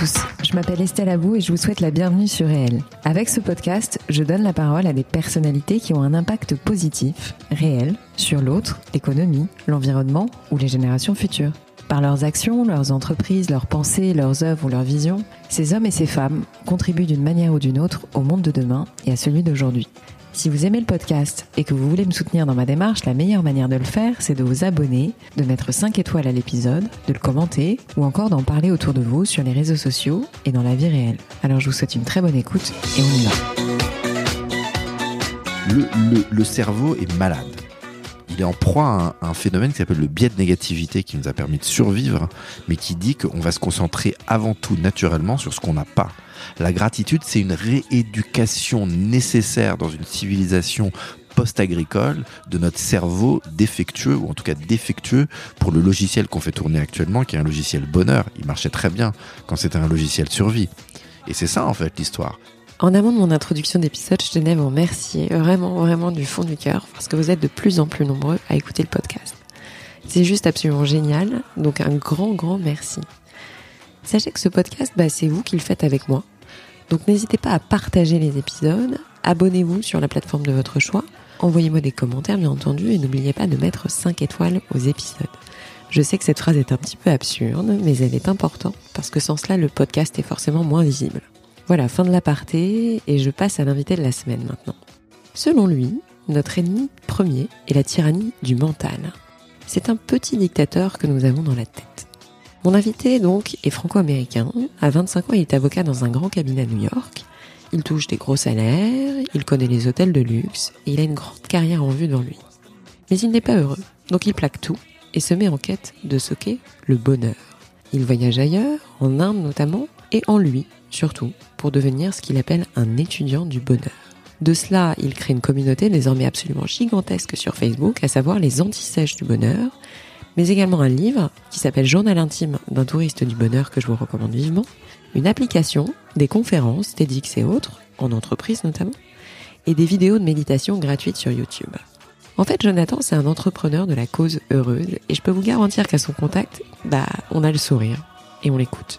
tous, je m'appelle Estelle Abou et je vous souhaite la bienvenue sur Réel. Avec ce podcast, je donne la parole à des personnalités qui ont un impact positif, réel, sur l'autre, l'économie, l'environnement ou les générations futures. Par leurs actions, leurs entreprises, leurs pensées, leurs œuvres ou leurs visions, ces hommes et ces femmes contribuent d'une manière ou d'une autre au monde de demain et à celui d'aujourd'hui. Si vous aimez le podcast et que vous voulez me soutenir dans ma démarche, la meilleure manière de le faire, c'est de vous abonner, de mettre 5 étoiles à l'épisode, de le commenter ou encore d'en parler autour de vous sur les réseaux sociaux et dans la vie réelle. Alors je vous souhaite une très bonne écoute et on y va. Le cerveau est malade. Il est en proie à un phénomène qui s'appelle le biais de négativité qui nous a permis de survivre, mais qui dit qu'on va se concentrer avant tout naturellement sur ce qu'on n'a pas. La gratitude, c'est une rééducation nécessaire dans une civilisation post-agricole de notre cerveau défectueux, ou en tout cas défectueux pour le logiciel qu'on fait tourner actuellement, qui est un logiciel bonheur. Il marchait très bien quand c'était un logiciel survie. Et c'est ça en fait l'histoire. En amont de mon introduction d'épisode, je tenais à vous remercier vraiment du fond du cœur parce que vous êtes de plus en plus nombreux à écouter le podcast. C'est juste absolument génial, donc un grand merci. Sachez que ce podcast, c'est vous qui le faites avec moi. Donc n'hésitez pas à partager les épisodes, abonnez-vous sur la plateforme de votre choix, envoyez-moi des commentaires bien entendu et n'oubliez pas de mettre 5 étoiles aux épisodes. Je sais que cette phrase est un petit peu absurde, mais elle est importante parce que sans cela, le podcast est forcément moins visible. Voilà, fin de l'aparté, et je passe à l'invité de la semaine maintenant. Selon lui, notre ennemi premier est la tyrannie du mental. C'est un petit dictateur que nous avons dans la tête. Mon invité, donc, est franco-américain. À 25 ans, il est avocat dans un grand cabinet à New York. Il touche des gros salaires, il connaît les hôtels de luxe, et il a une grande carrière en vue devant lui. Mais il n'est pas heureux, donc il plaque tout, et se met en quête de ce qu'est le bonheur. Il voyage ailleurs, en Inde notamment, et en lui, surtout, pour devenir ce qu'il appelle un étudiant du bonheur. De cela, il crée une communauté désormais absolument gigantesque sur Facebook, à savoir les anti-sèches du bonheur, mais également un livre qui s'appelle Journal intime d'un touriste du bonheur que je vous recommande vivement, une application, des conférences, TEDx et autres, en entreprise notamment, et des vidéos de méditation gratuites sur YouTube. En fait, Jonathan, c'est un entrepreneur de la cause heureuse, et je peux vous garantir qu'à son contact, on a le sourire, et on l'écoute.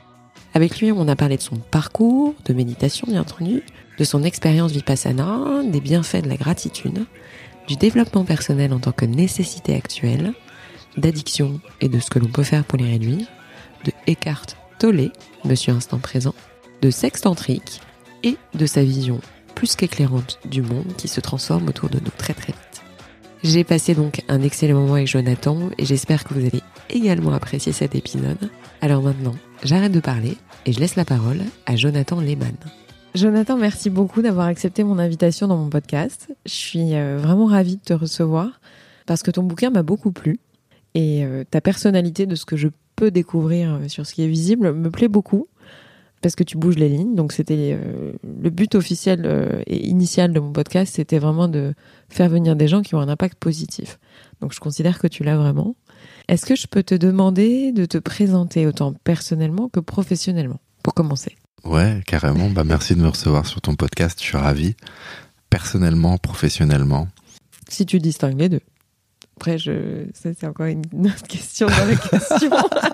Avec lui, on a parlé de son parcours, de méditation bien entendu, de son expérience Vipassana, des bienfaits de la gratitude, du développement personnel en tant que nécessité actuelle, d'addiction et de ce que l'on peut faire pour les réduire, de Eckhart Tolle, Monsieur Instant Présent, de sexe tantrique et de sa vision plus qu'éclairante du monde qui se transforme autour de nous très vite. J'ai passé donc un excellent moment avec Jonathan et j'espère que vous allez également apprécier cet épisode. Alors maintenant, j'arrête de parler et je laisse la parole à Jonathan Lehmann. Jonathan, merci beaucoup d'avoir accepté mon invitation dans mon podcast. Je suis vraiment ravie de te recevoir parce que ton bouquin m'a beaucoup plu et ta personnalité de ce que je peux découvrir sur ce qui est visible me plaît beaucoup parce que tu bouges les lignes. Donc c'était le but officiel et initial de mon podcast, c'était vraiment de faire venir des gens qui ont un impact positif. Donc je considère que tu l'as vraiment. Est-ce que je peux te demander de te présenter autant personnellement que professionnellement, pour commencer ? Ouais, carrément. Merci de me recevoir sur ton podcast. Je suis ravi. Personnellement, professionnellement. Si tu distingues les deux. Après, ça, c'est encore une autre question dans la question.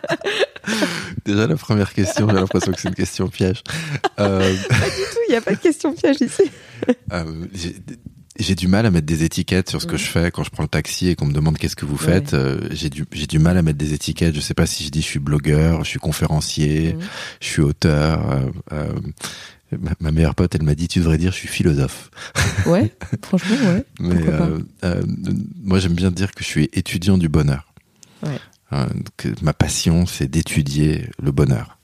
Déjà, la première question, j'ai l'impression que c'est une question piège. Pas du tout, il n'y a pas de question piège ici. J'ai du mal à mettre des étiquettes sur ce que je fais quand je prends le taxi et qu'on me demande qu'est-ce que vous faites. J'ai du mal à mettre des étiquettes. Je sais pas si je dis je suis blogueur, je suis conférencier, je suis auteur. Ma meilleure pote, elle m'a dit tu devrais dire je suis philosophe. Ouais, franchement, ouais. Mais moi, j'aime bien dire que je suis étudiant du bonheur. Ouais. Ma passion, c'est d'étudier le bonheur,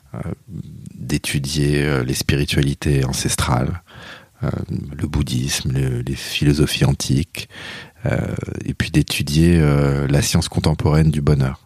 d'étudier les spiritualités ancestrales. Le bouddhisme, les philosophies antiques, et puis d'étudier la science contemporaine du bonheur,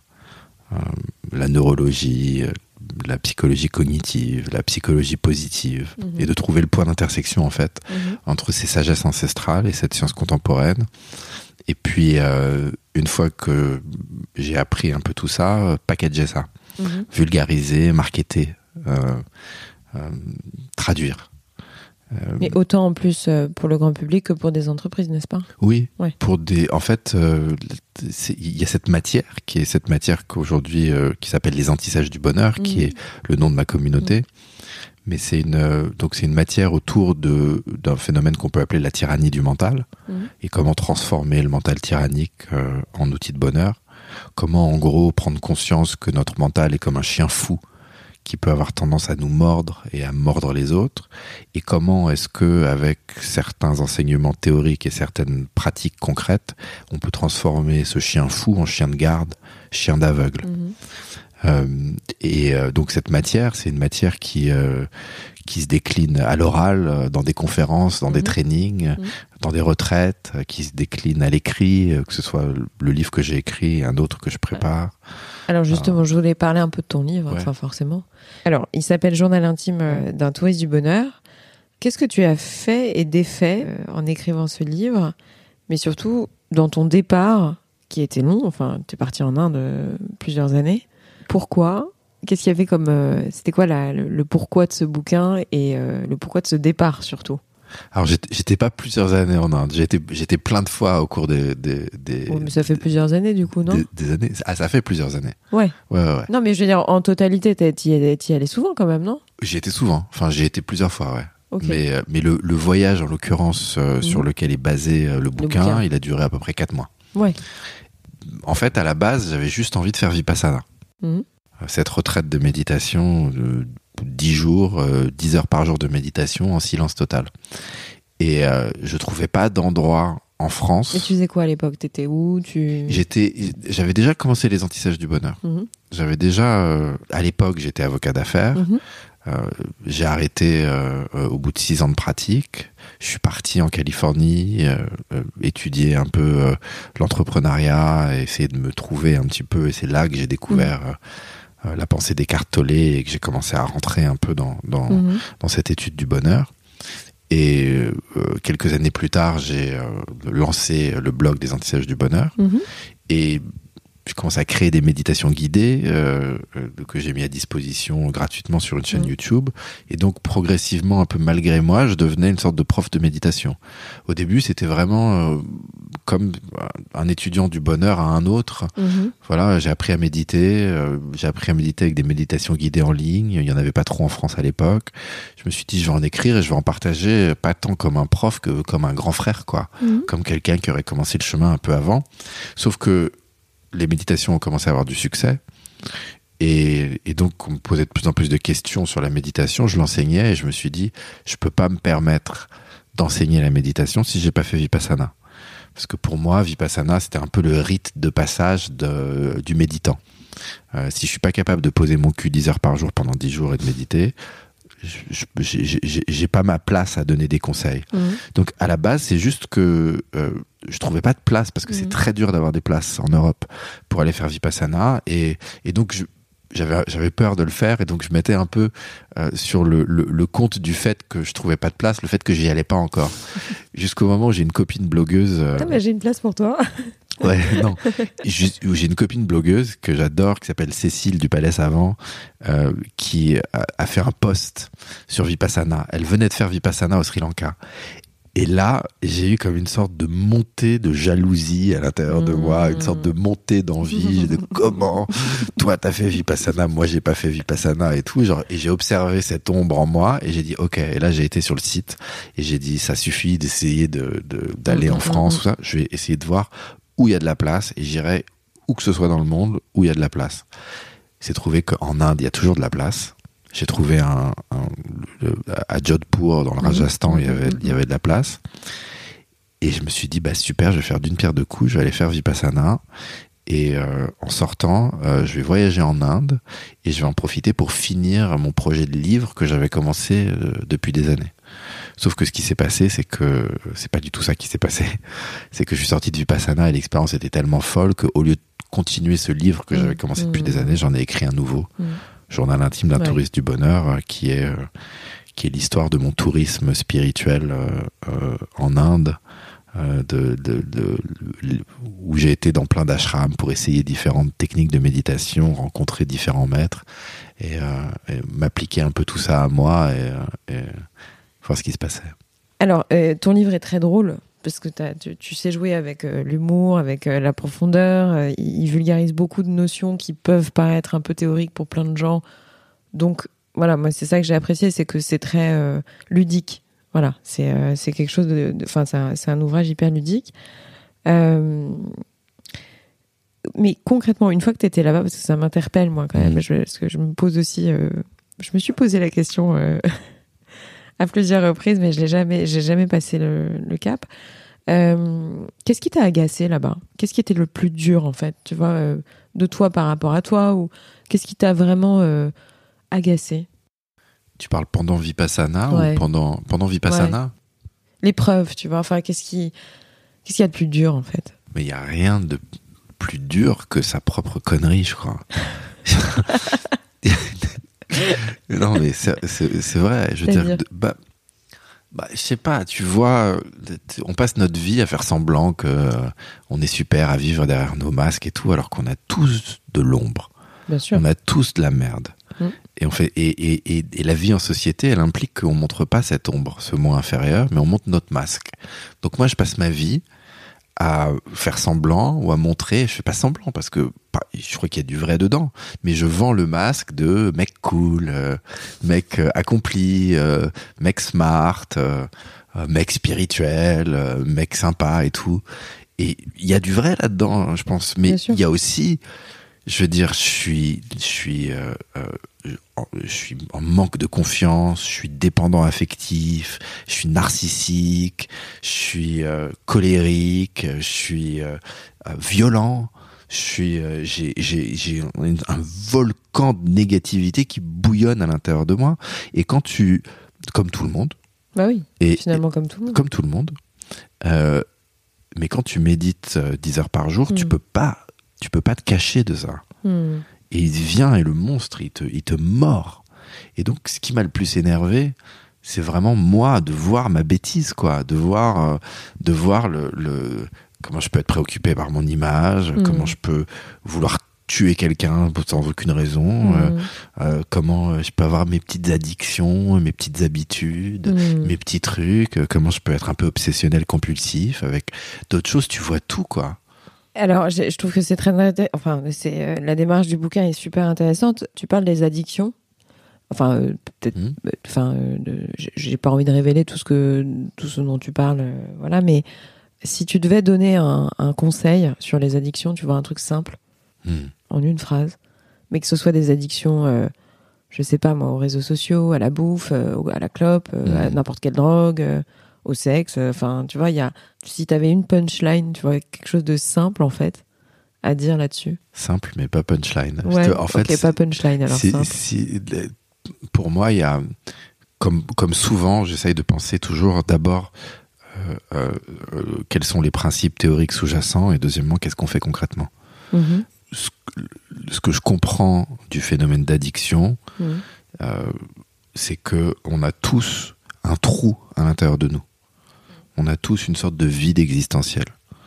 la neurologie, la psychologie cognitive, la psychologie positive, et de trouver le point d'intersection en fait entre ces sagesses ancestrales et cette science contemporaine. Et puis une fois que j'ai appris un peu tout ça, packager ça, vulgariser, marketer, traduire. Mais autant en plus pour le grand public que pour des entreprises, n'est-ce pas? Oui, ouais. En fait, il y a cette matière qu'aujourd'hui qui s'appelle les antissages du bonheur, qui est le nom de ma communauté. Mais c'est une matière autour d'un phénomène qu'on peut appeler la tyrannie du mental, et comment transformer le mental tyrannique en outil de bonheur. Comment, en gros, prendre conscience que notre mental est comme un chien fou qui peut avoir tendance à nous mordre et à mordre les autres, et comment est-ce que, avec certains enseignements théoriques et certaines pratiques concrètes, on peut transformer ce chien fou en chien de garde, chien d'aveugle. Donc cette matière, c'est une matière qui se décline à l'oral, dans des conférences, dans des trainings, dans des retraites, qui se décline à l'écrit, que ce soit le livre que j'ai écrit et un autre que je prépare. Alors justement, je voulais parler un peu de ton livre, enfin forcément. Alors, il s'appelle Journal intime d'un touriste du bonheur. Qu'est-ce que tu as fait et défait en écrivant ce livre, mais surtout dans ton départ, qui était long, enfin, tu es parti en Inde plusieurs années. Pourquoi ? Qu'est-ce qu'il y avait comme... c'était quoi le pourquoi de ce bouquin et le pourquoi de ce départ surtout ? Alors j'étais pas plusieurs années en Inde, j'étais plein de fois au cours des mais ça fait plusieurs années du coup, non ? Des années. Ah, ça fait plusieurs années. Ouais. Non, mais je veux dire, en totalité, t'y allais souvent quand même, non ? J'y étais souvent, enfin j'y étais plusieurs fois, ouais. Okay. Mais le voyage en l'occurrence sur lequel est basé le bouquin, il a duré à peu près 4 mois. Ouais. En fait, à la base, j'avais juste envie de faire Vipassana. Cette retraite de méditation, 10 jours, 10 heures par jour de méditation en silence total. Et je trouvais pas d'endroit en France. Et tu faisais quoi à l'époque ? T'étais où ? J'avais déjà commencé les antissages du bonheur. J'avais déjà, à l'époque, j'étais avocat d'affaires. J'ai arrêté au bout de 6 ans de pratique. Je suis parti en Californie, étudier un peu l'entrepreneuriat, essayer de me trouver un petit peu. Et c'est là que j'ai découvert la pensée d'Eckhart Tolle et que j'ai commencé à rentrer un peu dans cette étude du bonheur. Et quelques années plus tard, j'ai lancé le blog des antissages du bonheur. Et je commence à créer des méditations guidées que j'ai mis à disposition gratuitement sur une chaîne YouTube. Et donc, progressivement, un peu malgré moi, je devenais une sorte de prof de méditation. Au début, c'était vraiment comme un étudiant du bonheur à un autre. Voilà, j'ai appris à méditer. J'ai appris à méditer avec des méditations guidées en ligne. Il y en avait pas trop en France à l'époque. Je me suis dit, je vais en écrire et je vais en partager, pas tant comme un prof que comme un grand frère, quoi. Comme quelqu'un qui aurait commencé le chemin un peu avant. Sauf que les méditations ont commencé à avoir du succès. Et donc, on me posait de plus en plus de questions sur la méditation. Je l'enseignais et je me suis dit, je peux pas me permettre d'enseigner la méditation si j'ai pas fait Vipassana. Parce que pour moi, Vipassana, c'était un peu le rite de passage du méditant. Si je suis pas capable de poser mon cul 10 heures par jour pendant 10 jours et de méditer, j'ai pas ma place à donner des conseils. Donc à la base, c'est juste que je trouvais pas de place parce que c'est très dur d'avoir des places en Europe pour aller faire Vipassana et donc j'avais peur de le faire et donc je mettais un peu sur le compte du fait que je trouvais pas de place, le fait que j'y allais pas encore. Jusqu'au moment où j'ai une copine blogueuse. J'ai une place pour toi. Ouais, non. J'ai une copine blogueuse que j'adore, qui s'appelle Cécile du Palais Savant, qui a fait un post sur Vipassana. Elle venait de faire Vipassana au Sri Lanka. Et là, j'ai eu comme une sorte de montée de jalousie à l'intérieur de moi, une sorte de montée d'envie de comment toi t'as fait Vipassana, moi j'ai pas fait Vipassana et tout. Genre, et j'ai observé cette ombre en moi et j'ai dit ok. Et là j'ai été sur le site et j'ai dit ça suffit d'essayer d'aller en France, tout ça. Je vais essayer de voir où il y a de la place et j'irai où que ce soit dans le monde où il y a de la place. C'est trouvé qu'en Inde il y a toujours de la place. J'ai trouvé à Jodhpur, dans le Rajasthan, il y avait de la place. Et je me suis dit, bah super, je vais faire d'une pierre deux coups, je vais aller faire Vipassana. Et en sortant, je vais voyager en Inde et je vais en profiter pour finir mon projet de livre que j'avais commencé depuis des années. Sauf que ce qui s'est passé, c'est que c'est pas du tout ça qui s'est passé. C'est que je suis sorti de Vipassana et l'expérience était tellement folle qu'au lieu de continuer ce livre que j'avais commencé depuis des années, j'en ai écrit un nouveau. Journal intime d'un touriste du bonheur, qui est l'histoire de mon tourisme spirituel en Inde, où j'ai été dans plein d'ashrams pour essayer différentes techniques de méditation, rencontrer différents maîtres et m'appliquer un peu tout ça à moi voir ce qui se passait. Alors, ton livre est très drôle, parce que tu sais jouer avec l'humour, avec la profondeur. Il vulgarise beaucoup de notions qui peuvent paraître un peu théoriques pour plein de gens. Donc, voilà, moi, c'est ça que j'ai apprécié, c'est que c'est très ludique. Voilà, c'est quelque chose enfin, c'est un ouvrage hyper ludique. Mais concrètement, une fois que tu étais là-bas, parce que ça m'interpelle, moi, quand même, parce que je me pose aussi... je me suis posé la question à plusieurs reprises, mais j'ai jamais passé le cap. Qu'est-ce qui t'a agacé là-bas ? Qu'est-ce qui était le plus dur, en fait, tu vois, de toi par rapport à toi, ou qu'est-ce qui t'a vraiment agacé ? Tu parles pendant Vipassana Ouais. ou pendant Vipassana ? Ouais. L'épreuve, tu vois, enfin, qu'est-ce qu'il y a de plus dur, en fait ? Mais il n'y a rien de plus dur que sa propre connerie, je crois. Non, mais c'est vrai. Je veux dire, je sais pas, tu vois, on passe notre vie à faire semblant que on est super à vivre derrière nos masques et tout, alors qu'on a tous de l'ombre. Bien sûr. On a tous de la merde. Et on fait et la vie en société, elle implique qu'on montre pas cette ombre, ce moi inférieur, mais on montre notre masque. Donc moi, je passe ma vie à faire semblant ou à montrer. Je fais pas semblant parce que je crois qu'il y a du vrai dedans, mais je vends le masque de mec cool, mec accompli, mec smart, mec spirituel, mec sympa et tout. Et il y a du vrai là-dedans, je pense. Mais il y a aussi, je veux dire, je suis en manque de confiance, je suis dépendant affectif, je suis narcissique, je suis colérique, je suis violent, j'ai un volcan de négativité qui bouillonne à l'intérieur de moi. Et quand comme tout le monde, bah oui, finalement comme tout le monde. Comme tout le monde, mais quand tu médites 10 heures par jour, tu peux pas te cacher de ça. Et il vient et le monstre, il te mord. Et donc, ce qui m'a le plus énervé, c'est vraiment moi, de voir ma bêtise, quoi. De voir comment je peux être préoccupé par mon image, comment je peux vouloir tuer quelqu'un sans aucune raison, comment je peux avoir mes petites addictions, mes petites habitudes, mes petits trucs, comment je peux être un peu obsessionnel, compulsif, avec d'autres choses, tu vois tout, quoi. Alors, je trouve que c'est très... Enfin, la démarche du bouquin est super intéressante. Tu parles des addictions. Enfin, peut-être... Enfin, j'ai pas envie de révéler tout ce dont tu parles, voilà. Mais si tu devais donner un conseil sur les addictions, tu vois, un truc simple, en une phrase, mais que ce soit des addictions, je sais pas moi, aux réseaux sociaux, à la bouffe, à la clope, à n'importe quelle drogue... au sexe, enfin, tu vois, si t'avais une punchline, tu vois, quelque chose de simple, en fait, à dire là-dessus. Simple, mais pas punchline. Ouais, en fait, pas punchline, alors simple. Pour moi, il y a, comme souvent, j'essaye de penser toujours, d'abord, quels sont les principes théoriques sous-jacents, et deuxièmement, qu'est-ce qu'on fait concrètement. Ce que je comprends du phénomène d'addiction, c'est que on a tous un trou à l'intérieur de nous. On a tous une sorte de vide existentiel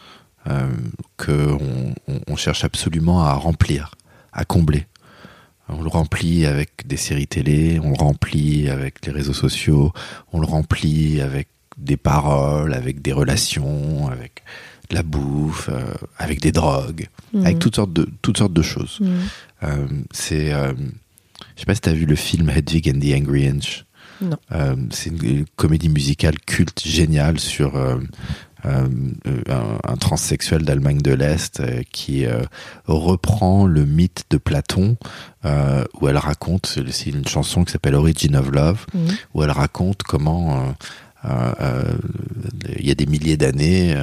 qu'on cherche absolument à remplir, à combler. On le remplit avec des séries télé, on le remplit avec les réseaux sociaux, on le remplit avec des paroles, avec des relations, avec de la bouffe, avec des drogues, avec toutes sortes de choses. Je sais pas si tu as vu le film Hedwig and the Angry Inch. Non. C'est une comédie musicale culte géniale sur un transsexuel d'Allemagne de l'Est qui reprend le mythe de Platon, où elle raconte, c'est une chanson qui s'appelle Origin of Love, où elle raconte comment il y a des milliers d'années,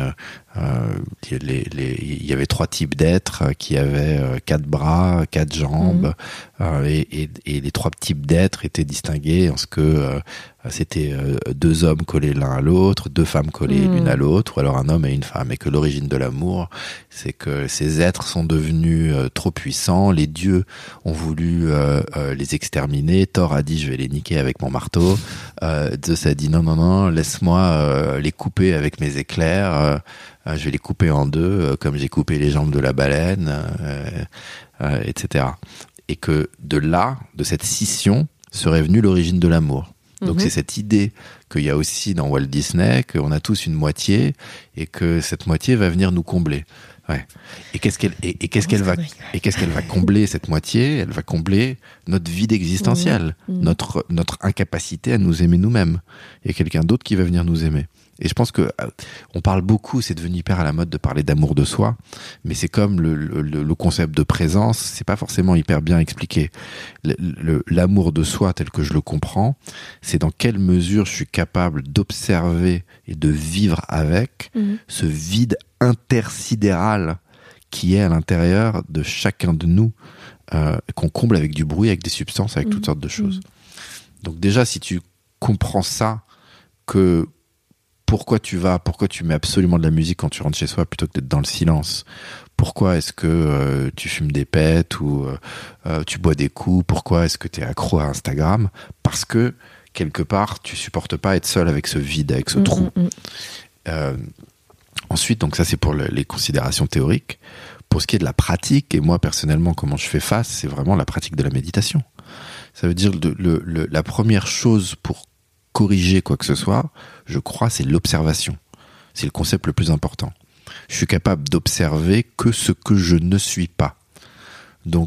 il y avait 3 types d'êtres qui avaient 4 bras, 4 jambes, et les 3 types d'êtres étaient distingués en ce que c'était 2 hommes collés l'un à l'autre, 2 femmes collées l'une à l'autre, ou alors un homme et une femme, et que l'origine de l'amour, c'est que ces êtres sont devenus trop puissants, les dieux ont voulu les exterminer, Thor a dit je vais les niquer avec mon marteau, Zeus a dit non, laisse-moi les couper avec mes éclairs, je vais les couper en 2 comme j'ai coupé les jambes de la baleine, etc. Et que de cette scission serait venue l'origine de l'amour. Donc c'est cette idée qu'il y a aussi dans Walt Disney, qu'on a tous une moitié et que cette moitié va venir nous combler. Ouais. Et qu'est-ce qu'elle va combler, cette moitié? Elle va combler notre vide existentiel, notre incapacité à nous aimer nous-mêmes. Il y a quelqu'un d'autre qui va venir nous aimer. Et je pense que on parle beaucoup, c'est devenu hyper à la mode de parler d'amour de soi, mais c'est comme le concept de présence, c'est pas forcément hyper bien expliqué. L'amour de soi tel que je le comprends, c'est dans quelle mesure je suis capable d'observer et de vivre avec ce vide intersidéral qui est à l'intérieur de chacun de nous, qu'on comble avec du bruit, avec des substances, avec toutes sortes de choses. Donc déjà, si tu comprends ça, que pourquoi tu mets absolument de la musique quand tu rentres chez soi plutôt que d'être dans le silence? Pourquoi est-ce que tu fumes des pets ou tu bois des coups? Pourquoi est-ce que tu es accro à Instagram? Parce que, quelque part, tu supportes pas être seul avec ce vide, avec ce trou. Ensuite, donc ça c'est pour les considérations théoriques. Pour ce qui est de la pratique, et moi personnellement, comment je fais face, c'est vraiment la pratique de la méditation. Ça veut dire la première chose pour corriger quoi que ce soit, je crois, c'est l'observation. C'est le concept le plus important. Je suis capable d'observer que ce que je ne suis pas. Donc,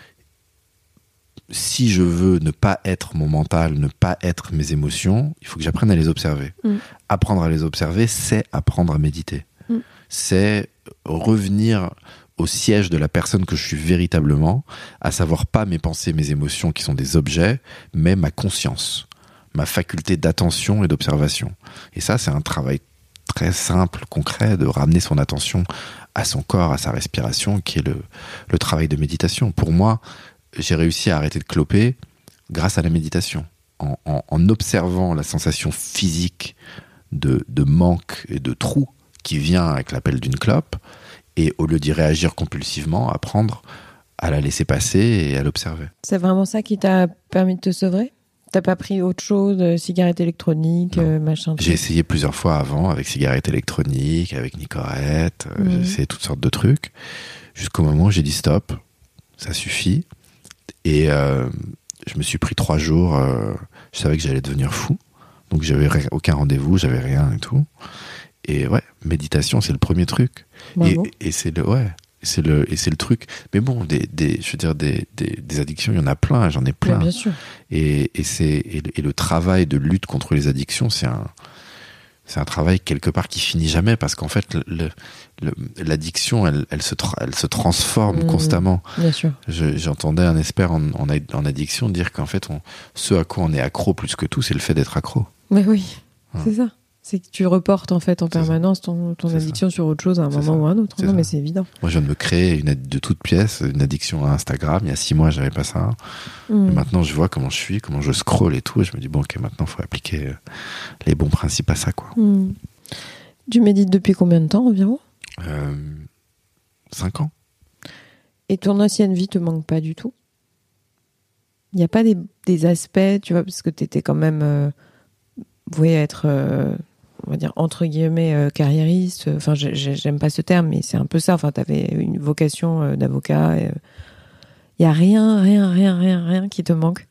si je veux ne pas être mon mental, ne pas être mes émotions, il faut que j'apprenne à les observer. Apprendre à les observer, c'est apprendre à méditer. C'est revenir au siège de la personne que je suis véritablement, à savoir pas mes pensées, mes émotions qui sont des objets, mais ma conscience, ma faculté d'attention et d'observation. Et ça, c'est un travail très simple, concret, de ramener son attention à son corps, à sa respiration, qui est le travail de méditation. Pour moi, j'ai réussi à arrêter de cloper grâce à la méditation. En observant la sensation physique de manque et de trou qui vient avec l'appel d'une clope, et au lieu d'y réagir compulsivement, apprendre à la laisser passer et à l'observer. C'est vraiment ça qui t'a permis de te sevrer? T'as pas pris autre chose, cigarette électronique, machin? J'ai essayé plusieurs fois avant, avec cigarette électronique, avec Nicorette, j'ai essayé toutes sortes de trucs, jusqu'au moment où j'ai dit stop, ça suffit. Et je me suis pris 3 jours, je savais que j'allais devenir fou, donc j'avais aucun rendez-vous, j'avais rien et tout. Et ouais, méditation, c'est le premier truc. Et c'est le truc. Mais bon, je veux dire, des addictions, il y en a plein, j'en ai plein. Bien sûr. Et le travail de lutte contre les addictions, c'est un travail quelque part qui finit jamais, parce qu'en fait, l'addiction, elle se transforme constamment. Bien sûr. J'entendais un expert en addiction dire qu'en fait, ce à quoi on est accro plus que tout, c'est le fait d'être accro. Mais oui, c'est ça. C'est que tu reportes en fait en permanence ton addiction sur autre chose à un moment ou à un autre. Non, mais c'est évident. Moi, je viens de me créer de toutes pièces une addiction à Instagram. Il y a 6 mois, j'avais pas ça. Et maintenant, je vois comment je suis, comment je scrolle et tout. Et je me dis, bon, ok, maintenant, il faut appliquer les bons principes à ça, quoi. Tu médites depuis combien de temps environ? 5 ans. Et ton ancienne vie te manque pas du tout? Il n'y a pas des aspects, tu vois, parce que tu étais quand même voué être, on va dire, entre guillemets, carriériste. Enfin, j'aime pas ce terme, mais c'est un peu ça. Enfin, tu avais une vocation d'avocat. Il n'y a rien qui te manque?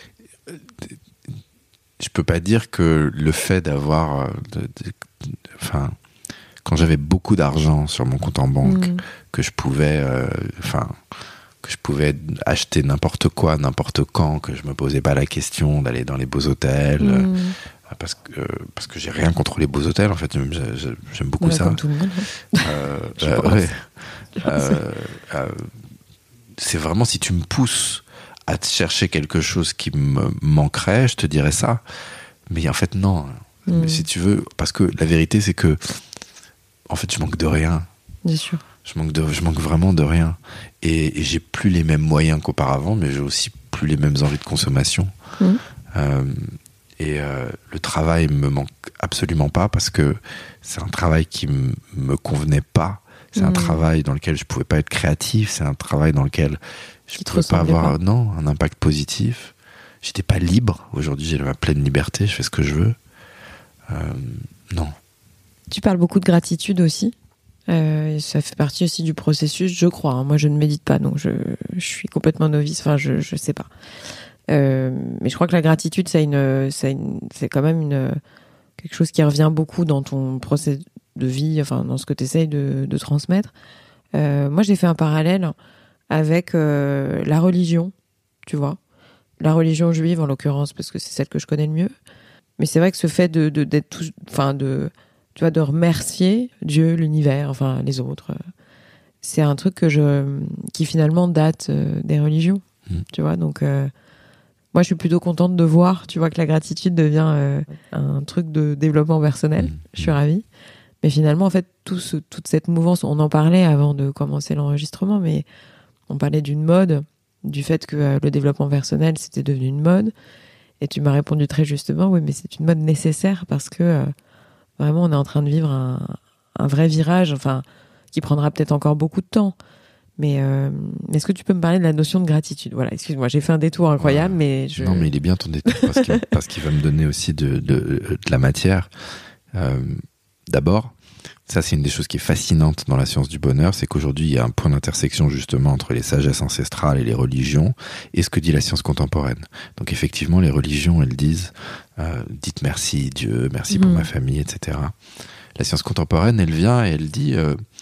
Je peux pas dire que le fait d'avoir... Enfin, quand j'avais beaucoup d'argent sur mon compte en banque, que je pouvais acheter n'importe quoi, n'importe quand, que je me posais pas la question d'aller dans les beaux hôtels, parce que j'ai rien contre les beaux hôtels, en fait, j'aime beaucoup ça. Comme tout le monde. C'est vraiment, si tu me pousses à te chercher quelque chose qui me manquerait, je te dirais ça. Mais en fait, non. Mais si tu veux, parce que la vérité, c'est que, en fait, je manque de rien. Bien sûr. Je manque vraiment de rien. Et j'ai plus les mêmes moyens qu'auparavant, mais j'ai aussi plus les mêmes envies de consommation. Le travail me manque absolument pas, parce que c'est un travail qui me convenait pas. C'est un travail dans lequel je pouvais pas être créatif. C'est un travail dans lequel je pouvais pas avoir un impact positif. J'étais pas libre. Aujourd'hui, j'ai ma pleine liberté. Je fais ce que je veux. Non. Tu parles beaucoup de gratitude aussi. Ça fait partie aussi du processus, je crois. Moi, je ne médite pas, donc je suis complètement novice. Enfin, je sais pas. Mais je crois que la gratitude, c'est quand même quelque chose qui revient beaucoup dans ton procès de vie, enfin dans ce que tu essayes de transmettre. Moi, j'ai fait un parallèle avec la religion, tu vois. La religion juive, en l'occurrence, parce que c'est celle que je connais le mieux. Mais c'est vrai que ce fait d'être tout, enfin tu vois, de remercier Dieu, l'univers, enfin les autres, c'est un truc qui finalement date des religions, tu vois. Donc moi, je suis plutôt contente de voir, tu vois, que la gratitude devient un truc de développement personnel. Je suis ravie. Mais finalement, en fait, toute cette mouvance, on en parlait avant de commencer l'enregistrement, mais on parlait d'une mode, du fait que le développement personnel, c'était devenu une mode. Et tu m'as répondu très justement, oui, mais c'est une mode nécessaire parce que vraiment, on est en train de vivre un vrai virage, enfin, qui prendra peut-être encore beaucoup de temps. Mais est-ce que tu peux me parler de la notion de gratitude ? Voilà, excuse-moi, j'ai fait un détour incroyable, mais Non, mais il est bien ton détour parce qu'il va me donner aussi de la matière. D'abord, ça c'est une des choses qui est fascinante dans la science du bonheur, c'est qu'aujourd'hui il y a un point d'intersection justement entre les sagesses ancestrales et les religions et ce que dit la science contemporaine. Donc effectivement les religions elles disent dites merci Dieu, merci pour ma famille, etc. La science contemporaine elle vient et elle dit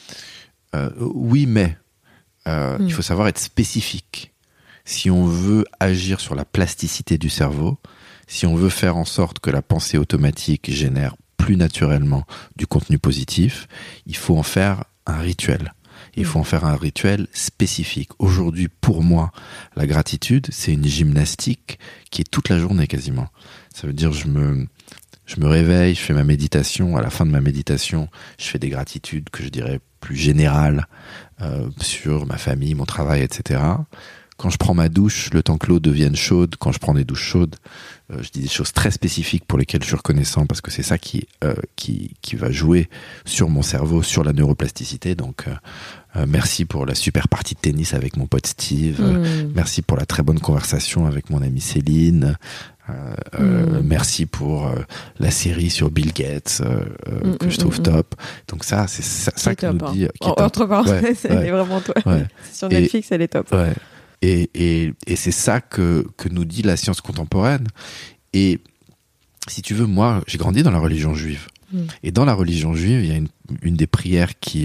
oui mais il faut savoir être spécifique. Si on veut agir sur la plasticité du cerveau, si on veut faire en sorte que la pensée automatique génère plus naturellement du contenu positif, il faut en faire un rituel. Il faut en faire un rituel spécifique. Aujourd'hui, pour moi, la gratitude, c'est une gymnastique qui est toute la journée quasiment. Ça veut dire je me réveille, je fais ma méditation. À la fin de ma méditation, je fais des gratitudes que je dirais plus générales sur ma famille, mon travail, etc. Quand je prends ma douche, le temps que l'eau devienne chaude, quand je prends des douches chaudes, je dis des choses très spécifiques pour lesquelles je suis reconnaissant parce que c'est ça qui va jouer sur mon cerveau, sur la neuroplasticité. Donc, merci pour la super partie de tennis avec mon pote Steve. Merci pour la très bonne conversation avec mon amie Céline. Merci pour la série sur Bill Gates que je trouve top. Donc ça, c'est ça que nous dit. Entre parenthèses, elle est vraiment toi. Ouais. Sur Netflix, elle est top. Ouais. Et c'est ça que nous dit la science contemporaine. Et si tu veux, moi, j'ai grandi dans la religion juive. Et dans la religion juive, il y a une des prières qui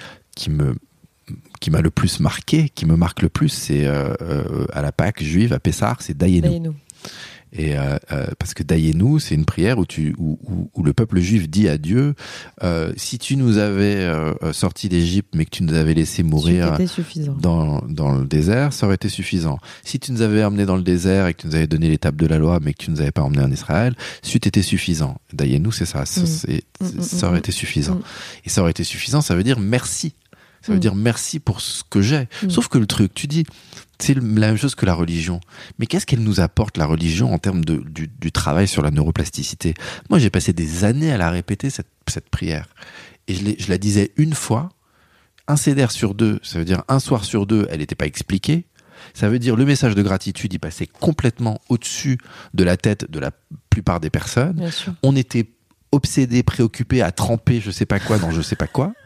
m'a le plus marqué, qui me marque le plus, c'est à la Pâque juive, à Pessah, c'est Dayenu. Et parce que Dayenu, c'est une prière où le peuple juif dit à Dieu si tu nous avais sortis d'Égypte mais que tu nous avais laissé mourir dans le désert, ça aurait été suffisant. Si tu nous avais emmenés dans le désert et que tu nous avais donné les tables de la loi mais que tu nous avais pas emmenés en Israël, c'eût été suffisant. Dayenu, c'est ça, ça aurait été suffisant. Et ça aurait été suffisant, ça veut dire merci. Ça veut dire merci pour ce que j'ai. Sauf que le truc, tu dis, c'est la même chose que la religion. Mais qu'est-ce qu'elle nous apporte, la religion, en termes du travail sur la neuroplasticité ? Moi, j'ai passé des années à la répéter, cette prière. Et je la disais une fois, un CDR sur deux, ça veut dire un soir sur deux, elle n'était pas expliquée. Ça veut dire le message de gratitude, il passait complètement au-dessus de la tête de la plupart des personnes. On était obsédés, préoccupés à tremper je sais pas quoi dans je sais pas quoi.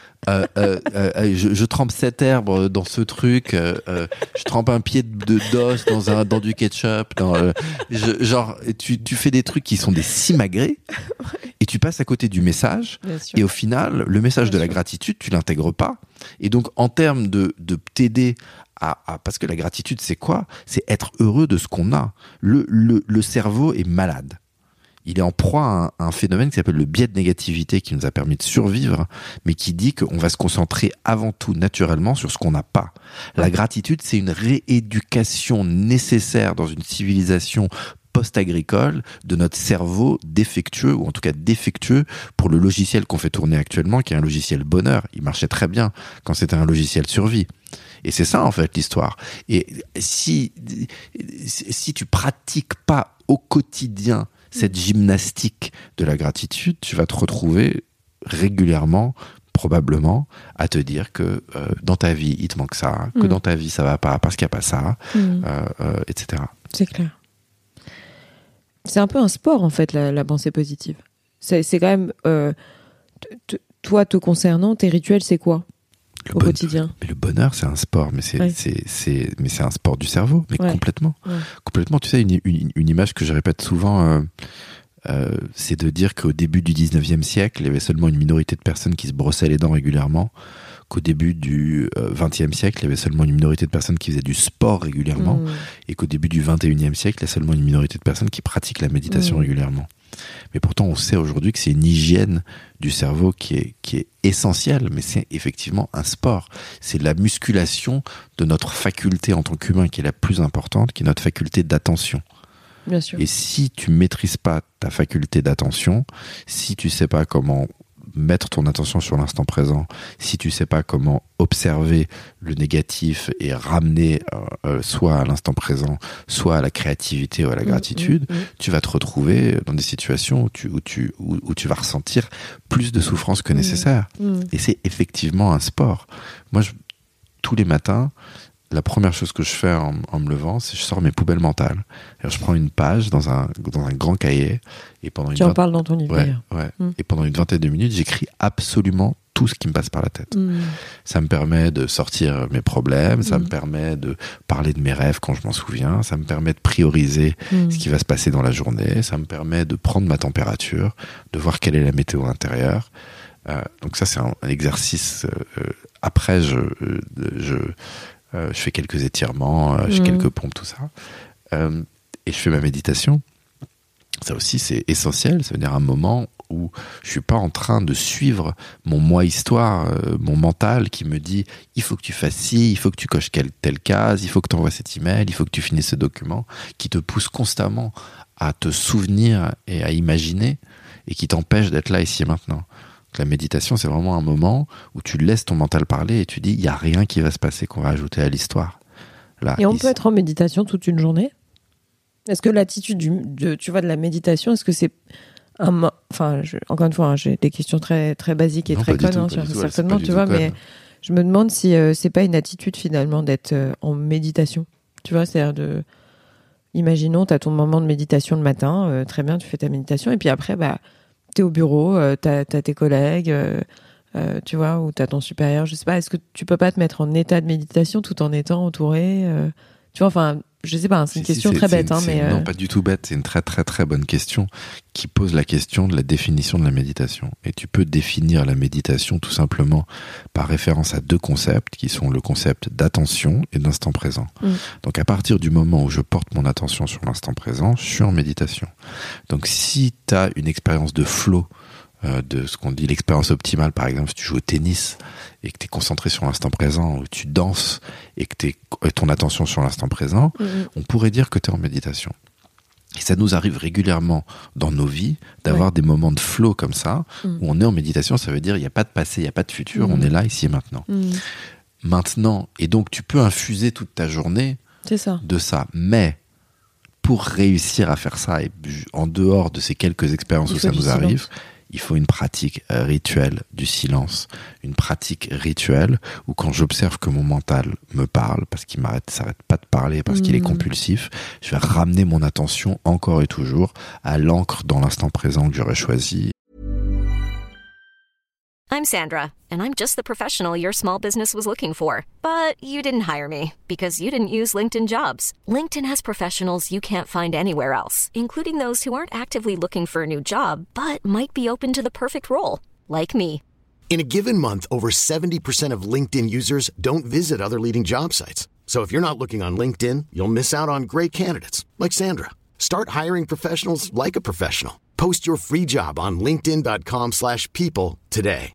Je trempe cette herbe dans ce truc, je trempe un pied d'os dans du ketchup, genre tu fais des trucs qui sont des simagrées et tu passes à côté du message et au final le message de la gratitude tu l'intègres pas et donc en termes de t'aider parce que la gratitude c'est quoi ? C'est être heureux de ce qu'on a. Le cerveau est malade. Il est en proie à un phénomène qui s'appelle le biais de négativité qui nous a permis de survivre, mais qui dit qu'on va se concentrer avant tout naturellement sur ce qu'on n'a pas. La gratitude, c'est une rééducation nécessaire dans une civilisation post-agricole de notre cerveau défectueux, ou en tout cas défectueux pour le logiciel qu'on fait tourner actuellement, qui est un logiciel bonheur. Il marchait très bien quand c'était un logiciel survie. Et c'est ça, en fait, l'histoire. Et si tu pratiques pas au quotidien cette gymnastique de la gratitude, tu vas te retrouver régulièrement, probablement, à te dire que dans ta vie, il te manque ça, que dans ta vie, ça va pas parce qu'il n'y a pas ça, etc. C'est clair. C'est un peu un sport, en fait, la pensée positive. C'est quand même... toi, te concernant, tes rituels, c'est quoi ? au quotidien. Mais le bonheur, c'est un sport, mais c'est un sport du cerveau, mais complètement. Ouais. Complètement. Tu sais, une image que je répète souvent, c'est de dire qu'au début du 19e siècle, il y avait seulement une minorité de personnes qui se brossaient les dents régulièrement, qu'au début du 20e siècle, il y avait seulement une minorité de personnes qui faisaient du sport régulièrement, et qu'au début du 21e siècle, il y a seulement une minorité de personnes qui pratiquent la méditation régulièrement. Mais pourtant, on sait aujourd'hui que c'est une hygiène du cerveau qui est essentielle, mais c'est effectivement un sport. C'est la musculation de notre faculté en tant qu'humain qui est la plus importante, qui est notre faculté d'attention. Bien sûr. Et si tu maîtrises pas ta faculté d'attention, si tu sais pas comment mettre ton attention sur l'instant présent, si tu sais pas comment observer le négatif et ramener soit à l'instant présent, soit à la créativité ou à la gratitude, tu vas te retrouver dans des situations où tu vas ressentir plus de souffrance que nécessaire. Et c'est effectivement un sport. Moi, tous les matins, la première chose que je fais en me levant, c'est que je sors mes poubelles mentales. Alors, je prends une page dans un grand cahier et pendant tu en parles dans ton livre. Ouais. Et pendant une vingtaine de minutes, j'écris absolument tout ce qui me passe par la tête. Ça me permet de sortir mes problèmes, ça me permet de parler de mes rêves quand je m'en souviens, ça me permet de prioriser ce qui va se passer dans la journée, ça me permet de prendre ma température, de voir quelle est la météo intérieure. Donc ça, c'est un exercice. Après, je fais quelques étirements, je fais quelques pompes, tout ça. Et je fais ma méditation. Ça aussi, c'est essentiel. Ça veut dire un moment où je suis pas en train de suivre mon moi histoire, mon mental qui me dit il faut que tu fasses ci, il faut que tu coches telle case, il faut que tu envoies cet email, il faut que tu finisses ce document, qui te pousse constamment à te souvenir et à imaginer et qui t'empêche d'être là ici et maintenant. La méditation, c'est vraiment un moment où tu laisses ton mental parler et tu dis, il n'y a rien qui va se passer qu'on va ajouter à l'histoire. Là, et on peut être en méditation toute une journée ? Est-ce que l'attitude de la méditation, est-ce que c'est encore une fois, j'ai des questions très, très basiques et très connes, certainement, tu vois, mais je me demande si c'est pas une attitude finalement d'être en méditation. Tu vois, c'est-à-dire imaginons, tu as ton moment de méditation le matin, très bien, tu fais ta méditation, et puis après, t'es au bureau, t'as tes collègues, tu vois, ou t'as ton supérieur, je sais pas, est-ce que tu peux pas te mettre en état de méditation tout en étant entouré tu vois, enfin, je sais pas, c'est une question très bête. Non, pas du tout bête, c'est une très très très bonne question qui pose la question de la définition de la méditation. Et tu peux définir la méditation tout simplement par référence à deux concepts qui sont le concept d'attention et d'instant présent. Donc à partir du moment où je porte mon attention sur l'instant présent, je suis en méditation. Donc si tu as une expérience de flow, de ce qu'on dit l'expérience optimale, par exemple, si tu joues au tennis et que tu es concentré sur l'instant présent, ou tu danses et que ton attention sur l'instant présent, on pourrait dire que tu es en méditation. Et ça nous arrive régulièrement dans nos vies d'avoir des moments de flow comme ça, où on est en méditation, ça veut dire il n'y a pas de passé, il n'y a pas de futur, on est là, ici et maintenant. Maintenant, et donc tu peux infuser toute ta journée de ça, mais pour réussir à faire ça, et en dehors de ces quelques expériences où ça nous arrive, il faut une pratique rituelle du silence, une pratique rituelle où quand j'observe que mon mental me parle, parce qu'il s'arrête pas de parler, parce qu'il est compulsif, je vais ramener mon attention encore et toujours à l'encre dans l'instant présent que j'aurais choisi. I'm Sandra, and I'm just the professional your small business was looking for. But you didn't hire me because you didn't use LinkedIn Jobs. LinkedIn has professionals you can't find anywhere else, including those who aren't actively looking for a new job, but might be open to the perfect role, like me. In a given month, over 70% of LinkedIn users don't visit other leading job sites. So if you're not looking on LinkedIn, you'll miss out on great candidates, like Sandra. Start hiring professionals like a professional. Post your free job on linkedin.com/people today.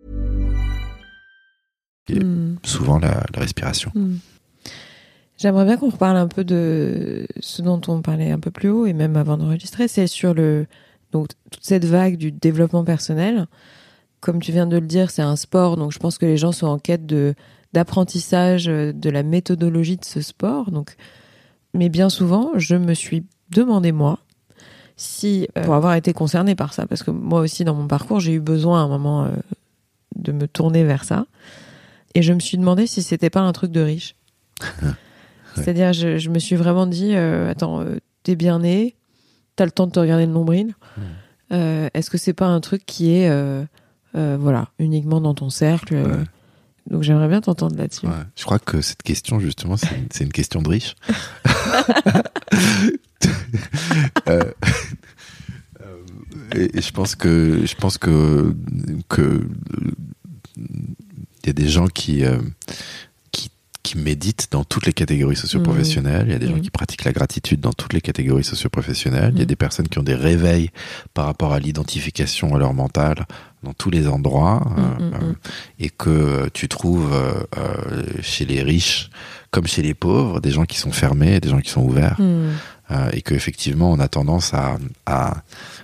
Et souvent la respiration. J'aimerais bien qu'on reparle un peu de ce dont on parlait un peu plus haut et même avant d'enregistrer, c'est sur donc toute cette vague du développement personnel. Comme tu viens de le dire, c'est un sport, donc je pense que les gens sont en quête d'apprentissage de la méthodologie de ce sport. Donc, mais bien souvent, je me suis demandé moi si pour avoir été concernée par ça, parce que moi aussi dans mon parcours, j'ai eu besoin à un moment de me tourner vers ça. Et je me suis demandé si c'était pas un truc de riche. C'est-à-dire, je me suis vraiment dit, attends, t'es bien né, t'as le temps de te regarder le nombril. Est-ce que c'est pas un truc qui est, uniquement dans ton cercle Donc j'aimerais bien t'entendre là-dessus. Ouais. Je crois que cette question, justement, c'est une question de riche. Et je pense que il y a des gens qui méditent dans toutes les catégories socio-professionnelles. Il y a des gens qui pratiquent la gratitude dans toutes les catégories socio-professionnelles. Il y a des personnes qui ont des réveils par rapport à l'identification à leur mental dans tous les endroits. Et que tu trouves chez les riches comme chez les pauvres, des gens qui sont fermés et des gens qui sont ouverts. Et que effectivement, on a tendance à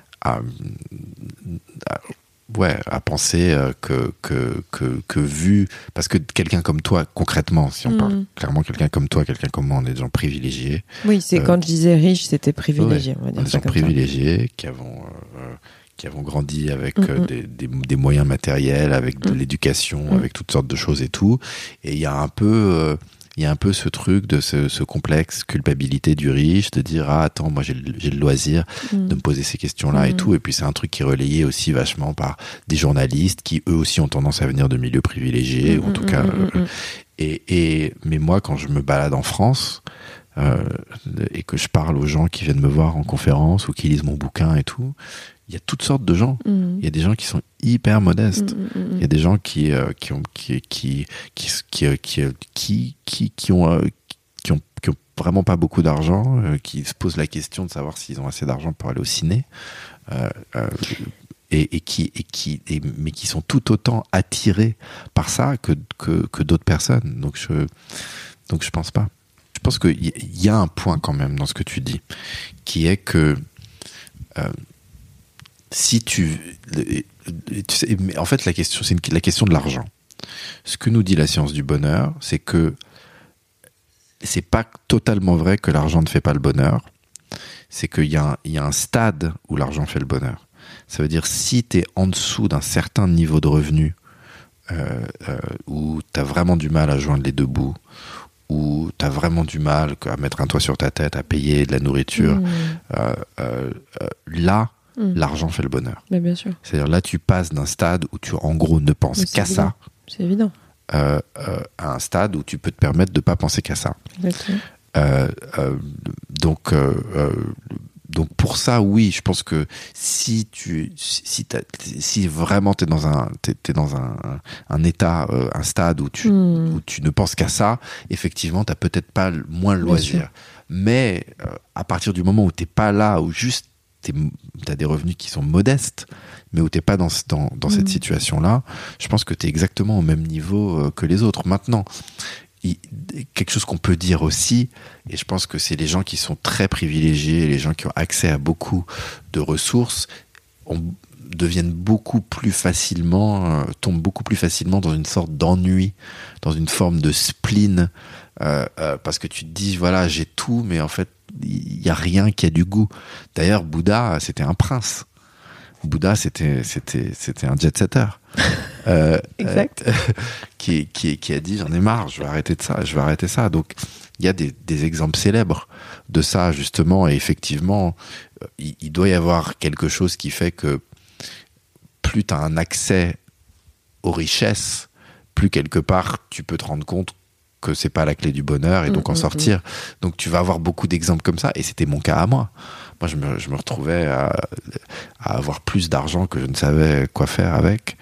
penser que vu, parce que quelqu'un comme toi, concrètement, si on parle clairement, quelqu'un comme toi, quelqu'un comme moi, on est des gens privilégiés. Oui, c'est quand je disais riche, c'était privilégié. On va dire des gens privilégiés qui avons grandi avec des moyens matériels, avec de l'éducation, avec toutes sortes de choses et tout. Et il y a un peu ce truc de ce complexe culpabilité du riche, de dire attends, moi j'ai le loisir de me poser ces questions-là et tout. Et puis c'est un truc qui est relayé aussi vachement par des journalistes qui eux aussi ont tendance à venir de milieux privilégiés, ou en tout cas. Mais moi, quand je me balade en France et que je parle aux gens qui viennent me voir en conférence ou qui lisent mon bouquin et tout, il y a toutes sortes de gens. Il y a des gens qui sont hyper modestes. Il y a des gens qui ont vraiment pas beaucoup d'argent, qui se posent la question de savoir s'ils ont assez d'argent pour aller au ciné, mais qui sont tout autant attirés par ça que d'autres personnes. Donc je pense pas. Je pense qu'il y a un point quand même dans ce que tu dis, qui est que si tu sais, mais en fait la question c'est la question de l'argent. Ce que nous dit la science du bonheur, c'est que c'est pas totalement vrai que l'argent ne fait pas le bonheur. C'est qu'il y a un stade où l'argent fait le bonheur. Ça veut dire si t'es en dessous d'un certain niveau de revenu, où t'as vraiment du mal à joindre les deux bouts, où t'as vraiment du mal à mettre un toit sur ta tête, à payer de la nourriture, là, l'argent fait le bonheur. Mais bien sûr. C'est-à-dire là, tu passes d'un stade où tu, en gros, ne penses qu'à ça. C'est évident. À un stade où tu peux te permettre de pas penser qu'à ça. Donc pour ça, oui, je pense que si vraiment t'es dans un état, un stade où tu ne penses qu'à ça, effectivement, t'as peut-être pas moins le loisir. Mais à partir du moment où t'es pas là, où juste t'as des revenus qui sont modestes, mais où t'es pas dans cette situation-là, je pense que t'es exactement au même niveau que les autres. Maintenant, quelque chose qu'on peut dire aussi, et je pense que c'est les gens qui sont très privilégiés, les gens qui ont accès à beaucoup de ressources, deviennent beaucoup plus facilement, tombent beaucoup plus facilement dans une sorte d'ennui, dans une forme de spleen, parce que tu te dis, voilà, j'ai tout, mais en fait, il y a rien qui a du goût. D'ailleurs, Bouddha, c'était un prince. Bouddha, c'était un jet-setter. Exact. Qui a dit, j'en ai marre, je vais arrêter ça. Donc, il y a des exemples célèbres de ça, justement, et effectivement, il doit y avoir quelque chose qui fait que plus tu as un accès aux richesses, plus quelque part, tu peux te rendre compte que c'est pas la clé du bonheur et donc en sortir. Donc tu vas avoir beaucoup d'exemples comme ça, et c'était mon cas à moi. Moi, je me retrouvais à avoir plus d'argent que je ne savais quoi faire avec.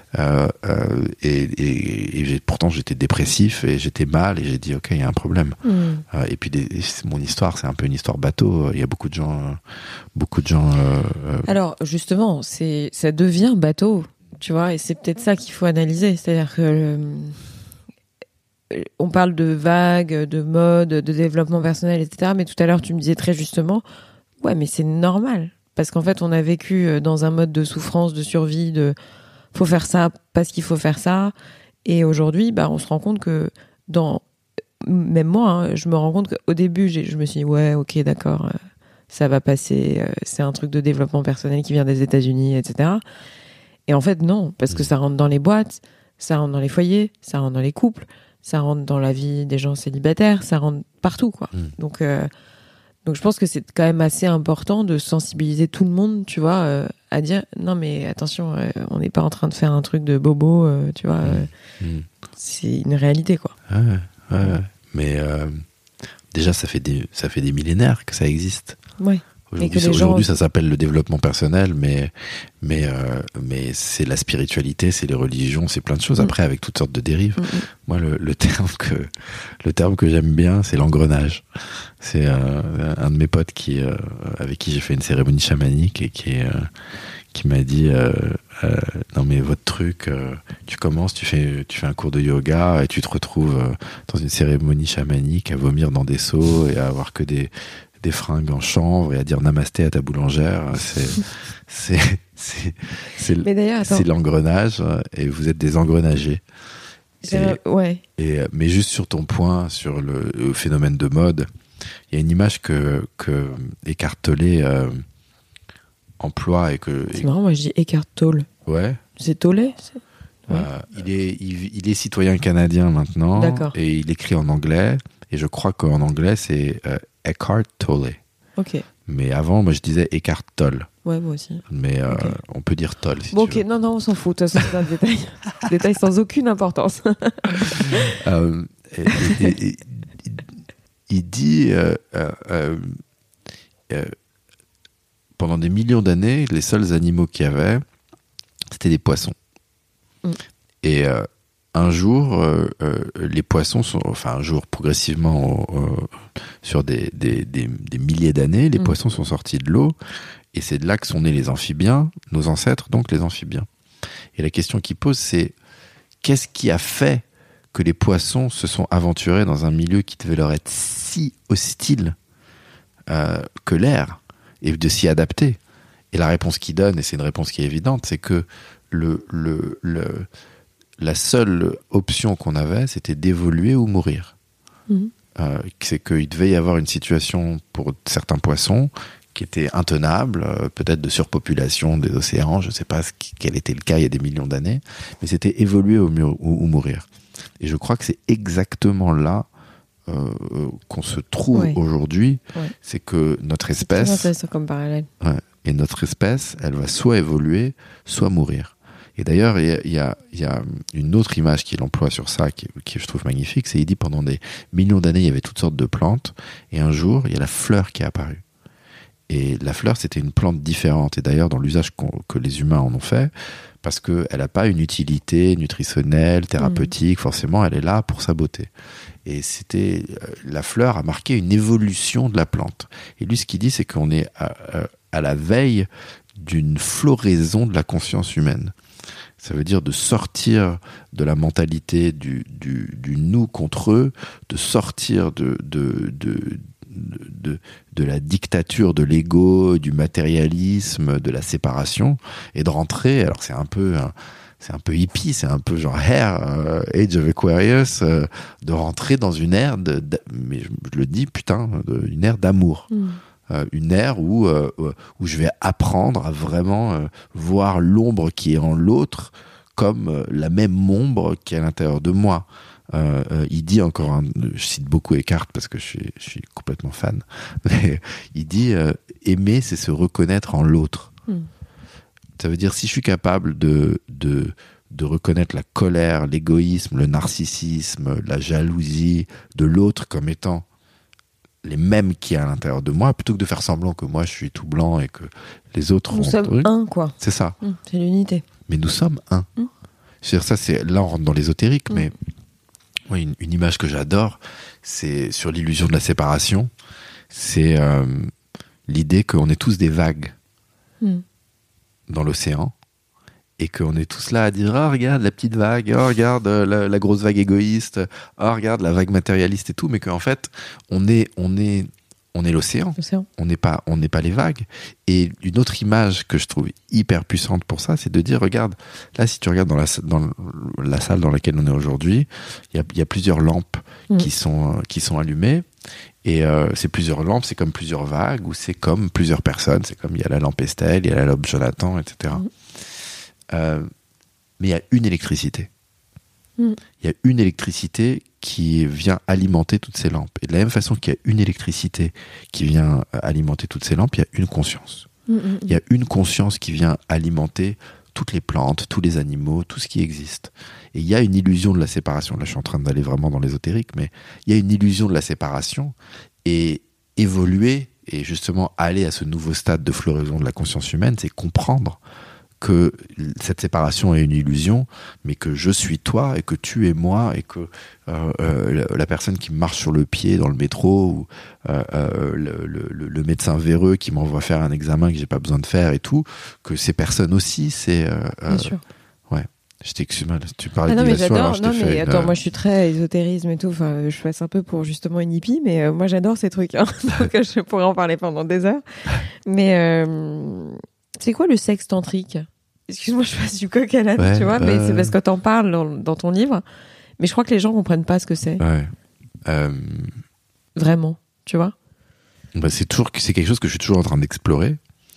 Et pourtant, j'étais dépressif et j'étais mal, et j'ai dit, OK, il y a un problème. Et puis, mon histoire, c'est un peu une histoire bateau. Il y a beaucoup de gens... Alors, justement, ça devient bateau, tu vois, et c'est peut-être ça qu'il faut analyser. C'est-à-dire que... on parle de vagues, de mode, de développement personnel, etc. Mais tout à l'heure, tu me disais très justement, ouais, mais c'est normal. Parce qu'en fait, on a vécu dans un mode de souffrance, de survie, de faut faire ça parce qu'il faut faire ça. Et aujourd'hui, on se rend compte que même moi, je me rends compte qu'au début, je me suis dit, ouais, ok, d'accord, ça va passer. C'est un truc de développement personnel qui vient des États-Unis, etc. Et en fait, non, parce que ça rentre dans les boîtes, ça rentre dans les foyers, ça rentre dans les couples, ça rentre dans la vie des gens célibataires, ça rentre partout, quoi. Donc je pense que c'est quand même assez important de sensibiliser tout le monde, tu vois, à dire non mais attention, on n'est pas en train de faire un truc de bobo, tu vois. C'est une réalité, quoi. Ouais. Mais déjà, ça fait des millénaires que ça existe. Ouais. Aujourd'hui, ça s'appelle le développement personnel, mais c'est la spiritualité, c'est les religions, c'est plein de choses. Après, avec toutes sortes de dérives. Moi, le terme que j'aime bien, c'est l'engrenage. C'est un de mes potes avec qui j'ai fait une cérémonie chamanique et qui m'a dit non mais votre truc, tu commences, tu fais un cours de yoga et tu te retrouves dans une cérémonie chamanique à vomir dans des seaux et à avoir que des fringues en chanvre et à dire namasté à ta boulangère. Mais d'ailleurs, c'est l'engrenage et vous êtes des engrenagés. Ouais. Mais juste sur ton point, sur le phénomène de mode, il y a une image que Eckhart Tolle emploie c'est marrant, moi je dis Eckhart Tolle. Ouais. C'est Tolle. Ouais. Il est citoyen canadien maintenant. D'accord. Et il écrit en anglais. Et je crois qu'en anglais c'est Eckhart Tolle. Ok. Mais avant, moi je disais Eckhart Tolle. Ouais, moi aussi. Mais on peut dire Tolle si bon, tu veux. Non, on s'en fout. De toute façon, c'est un détail. Détail sans aucune importance. Il dit pendant des millions d'années, les seuls animaux qu'il y avait, c'était des poissons. Et un jour, les poissons progressivement, sur des milliers d'années, les poissons sont sortis de l'eau, et c'est de là que sont nés les amphibiens, nos ancêtres, donc les amphibiens. Et la question qu'il pose, c'est qu'est-ce qui a fait que les poissons se sont aventurés dans un milieu qui devait leur être si hostile que l'air, et de s'y adapter. Et la réponse qu'il donne, et c'est une réponse qui est évidente, c'est que la seule option qu'on avait, c'était d'évoluer ou mourir. C'est qu'il devait y avoir une situation pour certains poissons qui était intenable, peut-être de surpopulation des océans, je ne sais pas quel était le cas il y a des millions d'années, mais c'était évoluer ou mourir. Et je crois que c'est exactement là qu'on se trouve aujourd'hui, c'est que notre espèce... C'est intéressant comme parallèle. Ouais, et notre espèce, elle va soit évoluer, soit mourir. Et d'ailleurs, il y a une autre image qu'il emploie sur ça, qui je trouve magnifique, c'est il dit pendant des millions d'années, il y avait toutes sortes de plantes, et un jour, il y a la fleur qui est apparue. Et la fleur, c'était une plante différente. Et d'ailleurs, dans l'usage que les humains en ont fait, parce qu'elle n'a pas une utilité nutritionnelle, thérapeutique, forcément, elle est là pour sa beauté. Et la fleur a marqué une évolution de la plante. Et lui, ce qu'il dit, c'est qu'on est à la veille d'une floraison de la conscience humaine. Ça veut dire de sortir de la mentalité du nous contre eux, de sortir de la dictature de l'ego, du matérialisme, de la séparation, et de rentrer, alors c'est un peu hippie, c'est un peu genre Age of Aquarius, de rentrer dans une ère mais je le dis une ère d'amour. Une ère où je vais apprendre à vraiment voir l'ombre qui est en l'autre comme la même ombre qui est à l'intérieur de moi. Il dit je cite beaucoup Eckhart parce que je suis complètement fan, mais il dit aimer, c'est se reconnaître en l'autre. Ça veut dire si je suis capable de reconnaître la colère, l'égoïsme, le narcissisme, la jalousie de l'autre comme étant les mêmes qu'il y a à l'intérieur de moi, plutôt que de faire semblant que moi je suis tout blanc et que les autres nous sommes un, quoi. C'est ça. C'est l'unité. Mais nous sommes un. C'est-à-dire ça, là on rentre dans l'ésotérique, mais oui, une image que j'adore, c'est sur l'illusion de la séparation. C'est l'idée qu'on est tous des vagues dans l'océan, et qu'on est tous là à dire oh regarde la petite vague, oh regarde la grosse vague égoïste, oh regarde la vague matérialiste et tout, mais qu'en fait on est l'océan. On n'est pas les vagues. Et une autre image que je trouve hyper puissante pour ça, c'est de dire regarde, là si tu regardes dans la salle dans laquelle on est aujourd'hui, il y a plusieurs lampes qui sont allumées. Et ces plusieurs lampes, c'est comme plusieurs vagues, ou c'est comme plusieurs personnes. C'est comme il y a la lampe Estelle, il y a la lampe Jonathan, etc. Mais il y a une électricité. Il y a une électricité qui vient alimenter toutes ces lampes. Et de la même façon qu'il y a une électricité qui vient alimenter toutes ces lampes, il y a une conscience. Il y a une conscience qui vient alimenter toutes les plantes, tous les animaux, tout ce qui existe. Et il y a une illusion de la séparation. Là, je suis en train d'aller vraiment dans l'ésotérique, mais il y a une illusion de la séparation. Et évoluer, et justement aller à ce nouveau stade de floraison de la conscience humaine, c'est comprendre que cette séparation est une illusion, mais que je suis toi et que tu es moi, et que la personne qui marche sur le pied dans le métro, ou le médecin véreux qui m'envoie faire un examen que j'ai pas besoin de faire et tout, que ces personnes aussi, c'est... Bien sûr. Ouais. Je t'excuse mal, tu parlais non, mais d'illusion, alors j'adore. je Non, t'ai mais fait attends, moi je suis très ésotérisme et tout. Enfin, je passe un peu pour justement une hippie, mais moi j'adore ces trucs. Hein. Donc je pourrais en parler pendant des heures. Mais c'est quoi le sexe tantrique ? Excuse-moi, je passe du coq à l'âne, Ouais, tu vois, mais c'est parce que t'en parles dans ton livre. Mais je crois que les gens comprennent pas ce que c'est. Ouais. Vraiment, tu vois. Bah, c'est quelque chose que je suis toujours en train d'explorer.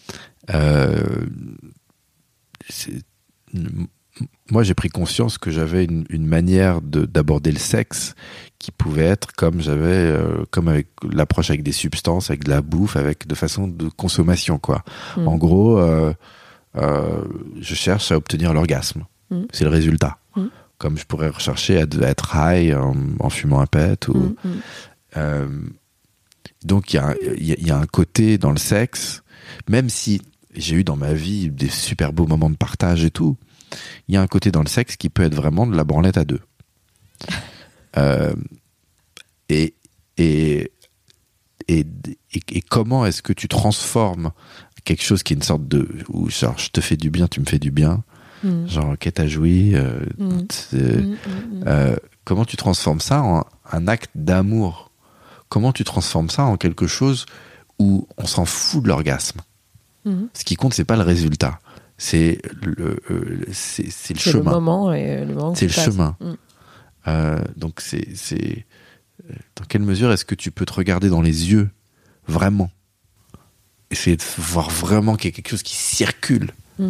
Moi, j'ai pris conscience que j'avais une manière d'aborder le sexe qui pouvait être comme comme avec l'approche avec des substances, avec de la bouffe, de façon de consommation, quoi. En gros, je cherche à obtenir l'orgasme. C'est le résultat. Comme je pourrais rechercher à être high en fumant un pet. Donc, il y a un côté dans le sexe, même si j'ai eu dans ma vie des super beaux moments de partage et tout, il y a un côté dans le sexe qui peut être vraiment de la branlette à deux. Et comment est-ce que tu transformes quelque chose qui est une sorte de... où genre, je te fais du bien, tu me fais du bien. Genre, ok, t'as joui. Comment tu transformes ça en un acte d'amour? Comment tu transformes ça en quelque chose où on s'en fout de l'orgasme? Ce qui compte, c'est pas le résultat. C'est le chemin. Le moment et le moment. C'est le chemin. Donc dans quelle mesure est-ce que tu peux te regarder dans les yeux vraiment, essayer de voir vraiment qu'il y a quelque chose qui circule.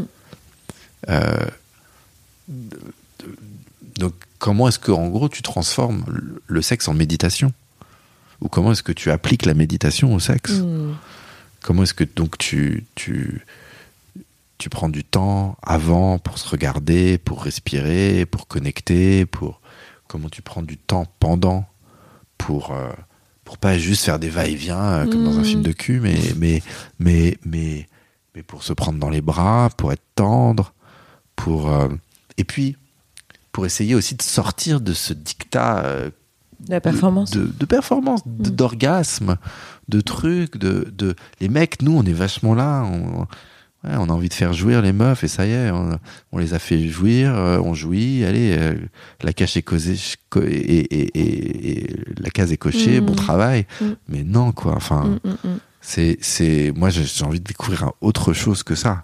Donc comment est-ce que en gros tu transformes le sexe en méditation, ou comment est-ce que tu appliques la méditation au sexe? Comment est-ce que donc tu prends du temps avant pour se regarder, pour respirer, pour connecter, comment tu prends du temps pendant pour pas juste faire des va-et-vient comme dans un film de cul, mais pour se prendre dans les bras, pour être tendre, et puis pour essayer aussi de sortir de ce dictat la performance, de performance, d'orgasme, de trucs, les mecs, nous on est vachement là, on a envie de faire jouir les meufs, et ça y est, on les a fait jouir, on jouit, allez, la case est causée, et la case est cochée, bon travail. Mais non, quoi, enfin, moi j'ai envie de découvrir autre chose que ça.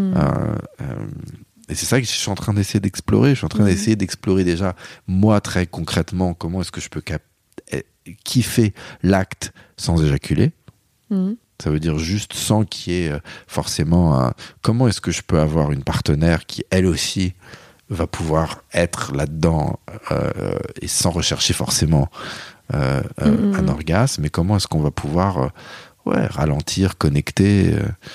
Et c'est ça que je suis en train d'essayer d'explorer. Je suis en train d'essayer d'explorer déjà, moi, très concrètement, comment est-ce que je peux kiffer l'acte sans éjaculer. Ça veut dire juste sans qu'il y ait forcément comment est-ce que je peux avoir une partenaire qui, elle aussi, va pouvoir être là-dedans et sans rechercher forcément un orgasme, mais comment est-ce qu'on va pouvoir ralentir, connecter.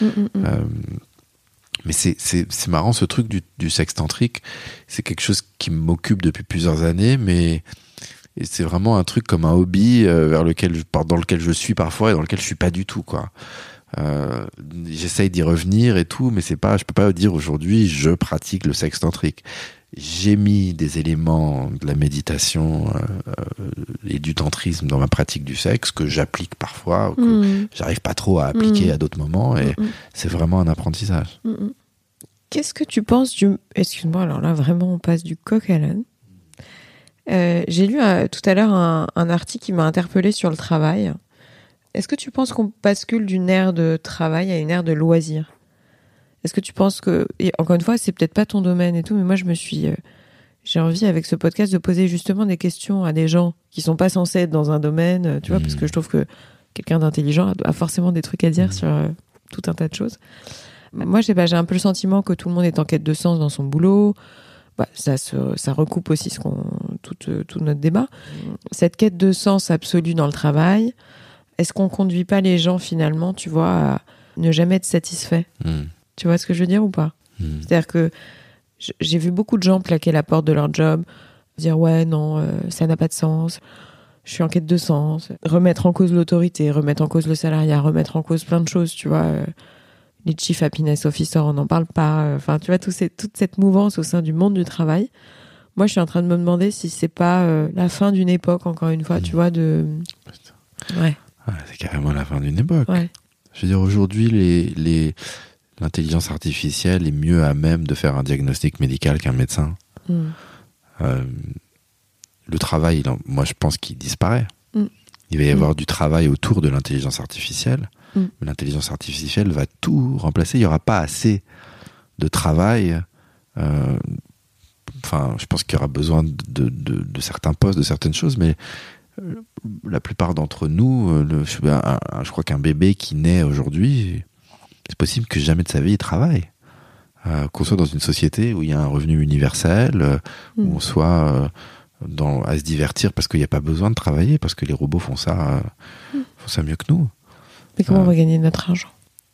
Mais c'est marrant, ce truc du sexe tantrique. C'est quelque chose qui m'occupe depuis plusieurs années, mais c'est vraiment un truc comme un hobby dans lequel je suis parfois et dans lequel je suis pas du tout, quoi. J'essaye d'y revenir et tout, mais je peux pas dire aujourd'hui je pratique le sexe tantrique. J'ai mis des éléments de la méditation et du tantrisme dans ma pratique du sexe que j'applique parfois, que j'arrive pas trop à appliquer à d'autres moments, et c'est vraiment un apprentissage. Qu'est-ce que tu penses Excuse-moi, alors là vraiment on passe du coq à l'âne. J'ai lu tout à l'heure un article qui m'a interpellée sur le travail. Est-ce que tu penses qu'on bascule d'une ère de travail à une ère de loisir? Est-ce que tu penses que... Et encore une fois, c'est peut-être pas ton domaine et tout, mais moi j'ai envie avec ce podcast de poser justement des questions à des gens qui sont pas censés être dans un domaine, tu vois, parce que je trouve que quelqu'un d'intelligent a forcément des trucs à dire sur tout un tas de choses. Moi, j'ai un peu le sentiment que tout le monde est en quête de sens dans son boulot. Ça recoupe aussi tout notre débat. Cette quête de sens absolue dans le travail, est-ce qu'on conduit pas les gens finalement, tu vois, ne jamais être satisfait. Tu vois ce que je veux dire ou pas? C'est-à-dire que j'ai vu beaucoup de gens plaquer la porte de leur job, dire ouais, non, ça n'a pas de sens, je suis en quête de sens, remettre en cause l'autorité, remettre en cause le salariat, remettre en cause plein de choses, tu vois. Les Chief Happiness Officer, on n'en parle pas. Enfin, tu vois, toute cette mouvance au sein du monde du travail. Moi, je suis en train de me demander si c'est pas la fin d'une époque, encore une fois, tu vois, de... Ouais. C'est carrément la fin d'une époque. Ouais. Je veux dire, aujourd'hui, l'intelligence artificielle est mieux à même de faire un diagnostic médical qu'un médecin. Le travail, moi, je pense qu'il disparaît. Il va y avoir du travail autour de l'intelligence artificielle. Mais l'intelligence artificielle va tout remplacer. Il n'y aura pas assez de travail. Je pense qu'il y aura besoin de certains postes, de certaines choses, mais la plupart d'entre nous, je crois qu'un bébé qui naît aujourd'hui, c'est possible que jamais de sa vie il travaille. Qu'on soit dans une société où il y a un revenu universel, où on soit à se divertir parce qu'il n'y a pas besoin de travailler, parce que les robots font ça mieux que nous. Mais comment on va gagner notre argent?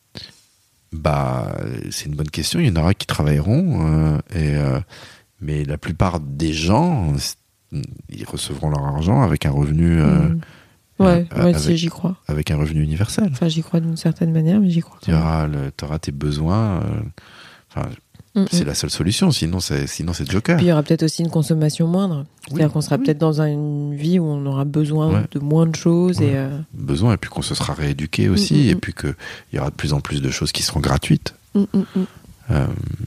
C'est une bonne question. Il y en aura qui travailleront, mais la plupart des gens, ils recevront leur argent avec un revenu. Si j'y crois. Avec un revenu universel. Enfin, j'y crois d'une certaine manière, mais j'y crois. Tu auras tes besoins. C'est la seule solution, sinon c'est Joker. Puis il y aura peut-être aussi une consommation moindre. C'est-à-dire qu'on sera peut-être dans une vie où on aura besoin de moins de choses. Besoin, et puis qu'on se sera rééduqué aussi, et puis qu'il y aura de plus en plus de choses qui seront gratuites. Je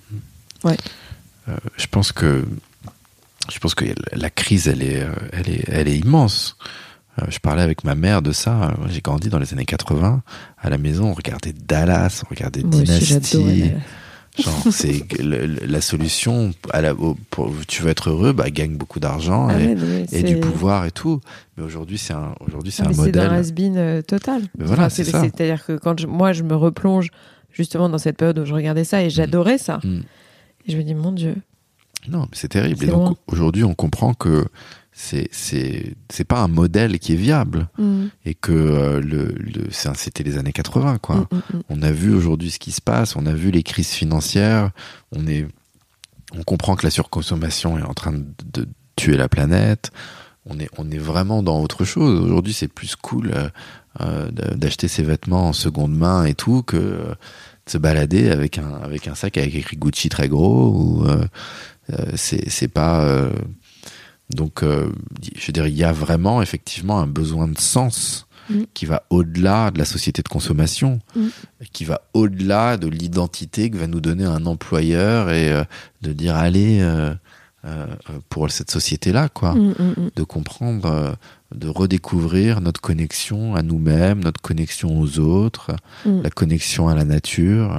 pense que la crise, elle est immense. Je parlais avec ma mère de ça. J'ai grandi dans les années 80. À la maison, on regardait Dallas, on regardait Dynasty. Genre, c'est la solution. Tu veux être heureux, gagne beaucoup d'argent et du pouvoir et tout. Mais aujourd'hui, c'est un modèle. C'est d'un has-been total. Mais voilà, c'est ça. C'est-à-dire que quand moi, je me replonge justement dans cette période où je regardais ça et j'adorais ça. Et je me dis, mon Dieu. Non, mais c'est terrible. Et donc, aujourd'hui, on comprend que c'est pas un modèle qui est viable, et que c'était les années 80, quoi. On a vu aujourd'hui ce qui se passe, on a vu les crises financières, on comprend que la surconsommation est en train de tuer la planète. On est vraiment dans autre chose. Aujourd'hui, c'est plus cool d'acheter ses vêtements en seconde main et tout que de se balader avec un sac avec écrit Gucci très gros, ou c'est pas donc je veux dire, il y a vraiment effectivement un besoin de sens qui va au-delà de la société de consommation, qui va au-delà de l'identité que va nous donner un employeur, et de dire allez pour cette société-là, quoi. De comprendre, de redécouvrir notre connexion à nous-mêmes, notre connexion aux autres, la connexion à la nature.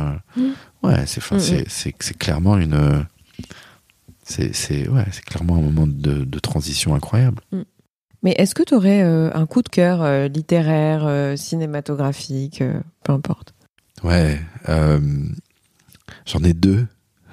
C'est clairement c'est clairement un moment de transition incroyable. Mais est-ce que tu aurais un coup de cœur littéraire, cinématographique, peu importe? Ouais, j'en ai deux.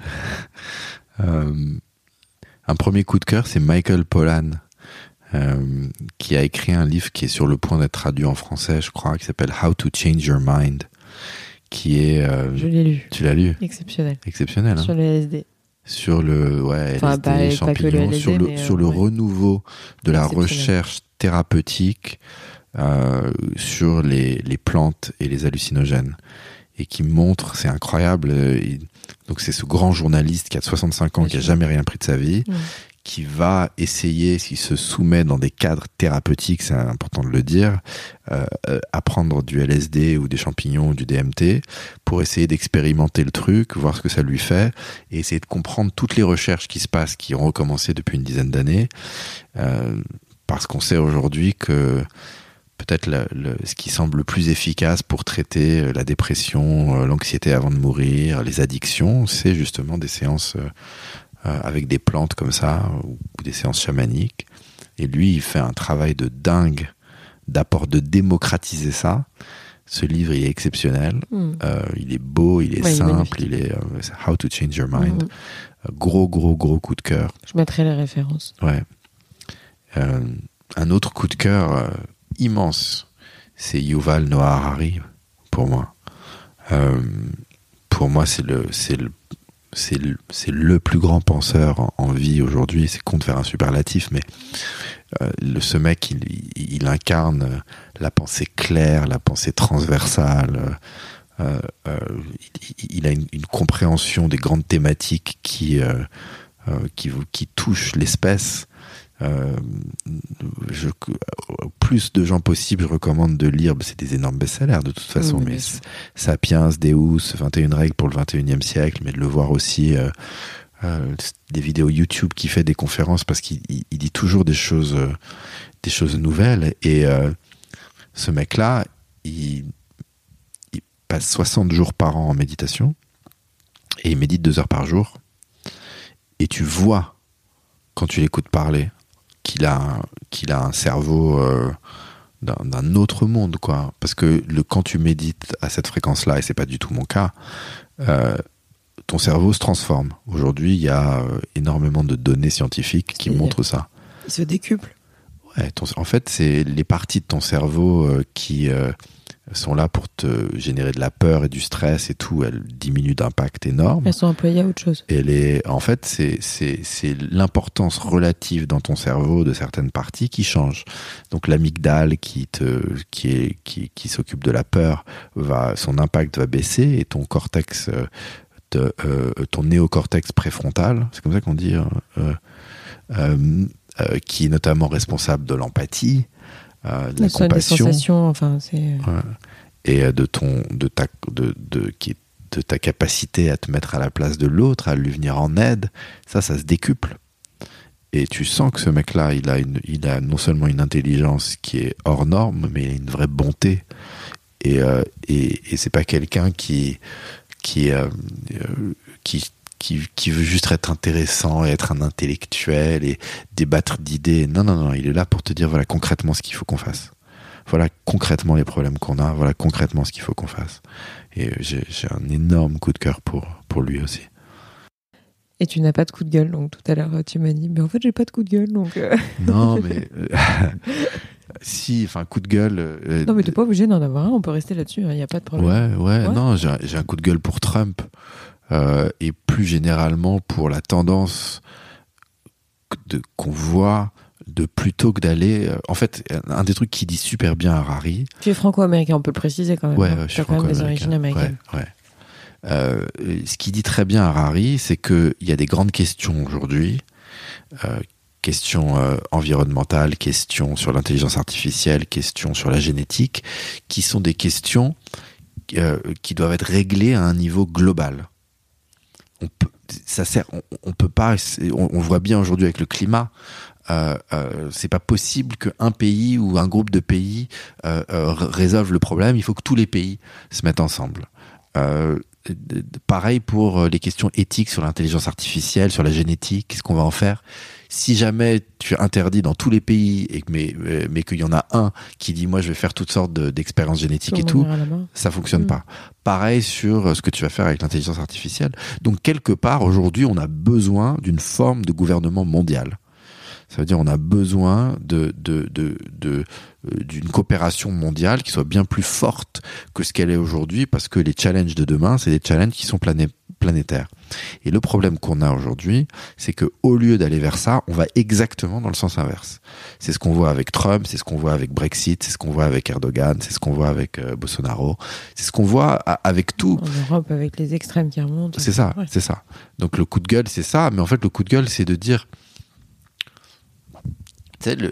Un premier coup de cœur, c'est Michael Pollan, qui a écrit un livre qui est sur le point d'être traduit en français, je crois, qui s'appelle How to Change Your Mind, qui est... Je l'ai lu. Tu l'as lu? Exceptionnel. Exceptionnel, hein. Sur le LSD. Sur le LSD, champignons, sur le renouveau de la recherche thérapeutique sur les plantes et les hallucinogènes, et qui montre, c'est incroyable, donc c'est ce grand journaliste qui a 65 ans, qui a jamais rien pris de sa vie, qui va essayer, s'il se soumet dans des cadres thérapeutiques, c'est important de le dire, à prendre du LSD ou des champignons ou du DMT pour essayer d'expérimenter le truc, voir ce que ça lui fait, et essayer de comprendre toutes les recherches qui se passent, qui ont recommencé depuis une dizaine d'années, parce qu'on sait aujourd'hui que peut-être ce qui semble le plus efficace pour traiter la dépression, l'anxiété avant de mourir, les addictions, c'est justement des séances avec des plantes comme ça, ou des séances chamaniques. Et lui, il fait un travail de dingue de démocratiser ça. Ce livre, il est exceptionnel. Il est beau, il est simple, il est How to Change Your Mind. Gros coup de cœur. Je mettrai les références. Ouais. Un autre coup de cœur immense, c'est Yuval Noah Harari, pour moi. Pour moi, c'est le plus grand penseur en vie aujourd'hui. C'est con de faire un superlatif, mais ce mec, il incarne la pensée claire, la pensée transversale. Il a une compréhension des grandes thématiques qui touchent l'espèce. Plus de gens possible, je recommande de lire. C'est des énormes best-sellers de toute façon, mais Sapiens, Deus, 21 règles pour le 21e siècle, mais de le voir aussi des vidéos YouTube qui fait des conférences, parce qu'il dit toujours des choses nouvelles. Et ce mec-là, il passe 60 jours par an en méditation, et il médite 2 heures par jour, et tu vois, quand tu l'écoutes parler, qu'il a un cerveau d'un autre monde, quoi. Parce que quand tu médites à cette fréquence-là, et c'est pas du tout mon cas, ton cerveau se transforme. Aujourd'hui, il y a énormément de données scientifiques qui montrent ça. Il se décuple. Ouais, en fait, c'est les parties de ton cerveau qui sont là pour te générer de la peur et du stress et tout. Elles diminuent d'impact énorme. Elles sont employées à autre chose. Et en fait, c'est l'importance relative dans ton cerveau de certaines parties qui change. Donc l'amygdale qui s'occupe de la peur, son impact va baisser, et ton cortex, ton néocortex préfrontal, c'est comme ça qu'on dit, qui est notamment responsable de l'empathie, de la compassion, des sensations, enfin c'est. Et de ta capacité à te mettre à la place de l'autre, à lui venir en aide, ça se décuple. Et tu sens que ce mec-là, il a non seulement une intelligence qui est hors norme, mais il a une vraie bonté. Et c'est pas quelqu'un qui veut juste être intéressant et être un intellectuel et débattre d'idées. Non, il est là pour te dire, voilà concrètement ce qu'il faut qu'on fasse. Voilà concrètement les problèmes qu'on a, voilà concrètement ce qu'il faut qu'on fasse. Et j'ai un énorme coup de cœur pour lui aussi. Et tu n'as pas de coup de gueule, donc tout à l'heure tu m'as dit, mais en fait j'ai pas de coup de gueule, donc... Non, mais... si, enfin, coup de gueule... non, mais t'es pas obligé d'en avoir un, on peut rester là-dessus, il n'y a pas de problème. Ouais. Non, j'ai un coup de gueule pour Trump, et plus généralement pour la tendance qu'on voit de plutôt que d'aller... en fait, un des trucs qu'il dit super bien Harari... Tu es franco-américain, on peut le préciser quand même. Ouais, je suis quand même des origines américaines. Ouais. Ce qu'il dit très bien Harari, c'est qu'il y a des grandes questions aujourd'hui, questions environnementales, questions sur l'intelligence artificielle, questions sur la génétique, qui sont des questions qui doivent être réglées à un niveau global. On peut pas, on voit bien aujourd'hui avec le climat, c'est pas possible qu'un pays ou un groupe de pays résolve le problème. Il faut que tous les pays se mettent ensemble. Pareil pour les questions éthiques sur l'intelligence artificielle, sur la génétique, qu'est-ce qu'on va en faire? Si jamais tu interdis dans tous les pays, mais qu'il y en a un qui dit moi je vais faire toutes sortes d'expériences génétiques et tout, ça fonctionne pas. Pareil sur ce que tu vas faire avec l'intelligence artificielle. Donc quelque part aujourd'hui on a besoin d'une forme de gouvernement mondial. Ça veut dire on a besoin d'une coopération mondiale qui soit bien plus forte que ce qu'elle est aujourd'hui, parce que les challenges de demain, c'est des challenges qui sont planétaires. Et le problème qu'on a aujourd'hui, c'est que au lieu d'aller vers ça, on va exactement dans le sens inverse. C'est ce qu'on voit avec Trump, c'est ce qu'on voit avec Brexit, c'est ce qu'on voit avec Erdogan, c'est ce qu'on voit avec Bolsonaro, c'est ce qu'on voit avec tout. En Europe, avec les extrêmes qui remontent. C'est ça, ouais. C'est ça. Donc le coup de gueule, c'est ça, mais en fait le coup de gueule, c'est de dire... Tu sais,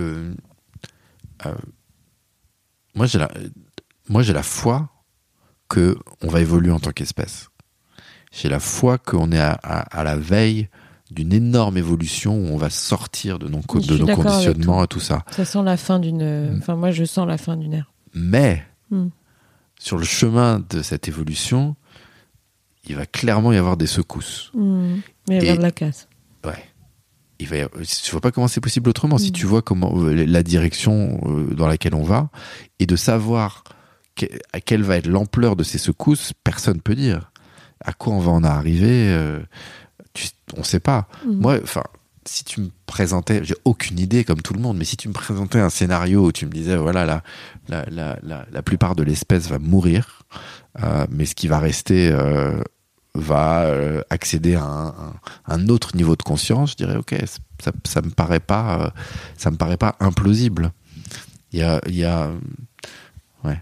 moi j'ai la foi que on va évoluer en tant qu'espèce. J'ai la foi qu'on est à la veille d'une énorme évolution où on va sortir de nos conditionnements et tout ça. Ça sent la fin d'une... Enfin, moi je sens la fin d'une ère. Mais sur le chemin de cette évolution, il va clairement y avoir des secousses. Mais il va y avoir de la casse. Ouais. Je vois pas comment c'est possible autrement. Si tu vois comment la direction dans laquelle on va, et de savoir à quelle va être l'ampleur de ces secousses, personne peut dire. À quoi on va en arriver, on sait pas. Moi, enfin, si tu me présentais, j'ai aucune idée comme tout le monde, mais si tu me présentais un scénario où tu me disais voilà la plupart de l'espèce va mourir, mais ce qui va rester va accéder à un autre niveau de conscience, je dirais ok, ça me paraît pas implausible. Il y a ouais.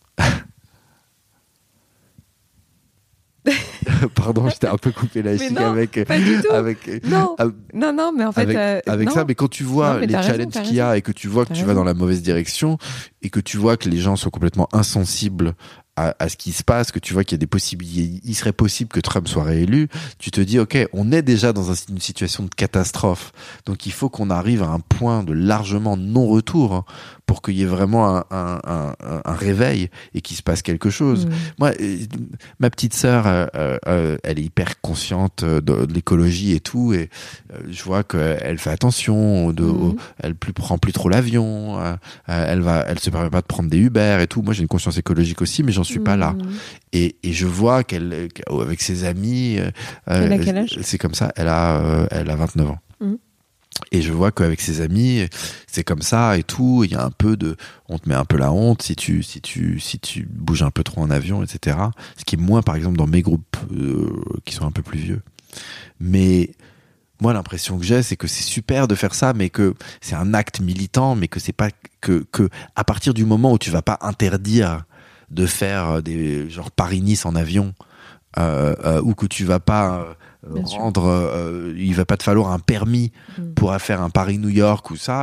Pardon, je t'ai un peu coupé la chic avec. Pas du tout. Avec, non, mais en fait. Avec non. ça, mais quand tu vois les challenges qu'il y a et que tu vois que tu vas dans la mauvaise direction et que tu vois que les gens sont complètement insensibles à ce qui se passe, que tu vois qu'il y a des possibilités, il serait possible que Trump soit réélu, tu te dis ok, on est déjà dans une situation de catastrophe, donc il faut qu'on arrive à un point de largement non-retour pour qu'il y ait vraiment un réveil et qu'il se passe quelque chose. Moi, ma petite sœur, elle est hyper consciente de l'écologie et tout, et je vois qu'elle fait attention, elle prend plus trop l'avion, elle se permet pas de prendre des Uber et tout. Moi, j'ai une conscience écologique aussi, mais j'en suis pas là. Et je vois qu'elle, avec ses amis, elle a quel âge ? C'est comme ça. Elle a 29 ans. Et je vois qu'avec ses amis, c'est comme ça et tout. Il y a un peu on te met un peu la honte si tu bouges un peu trop en avion, etc. Ce qui est moins, par exemple, dans mes groupes qui sont un peu plus vieux. Mais moi, l'impression que j'ai, c'est que c'est super de faire ça, mais que c'est un acte militant, mais que c'est pas que à partir du moment où tu vas pas interdire de faire des genre Paris-Nice en avion, ou que tu vas pas il va pas te falloir un permis pour faire un Paris-New York ou ça,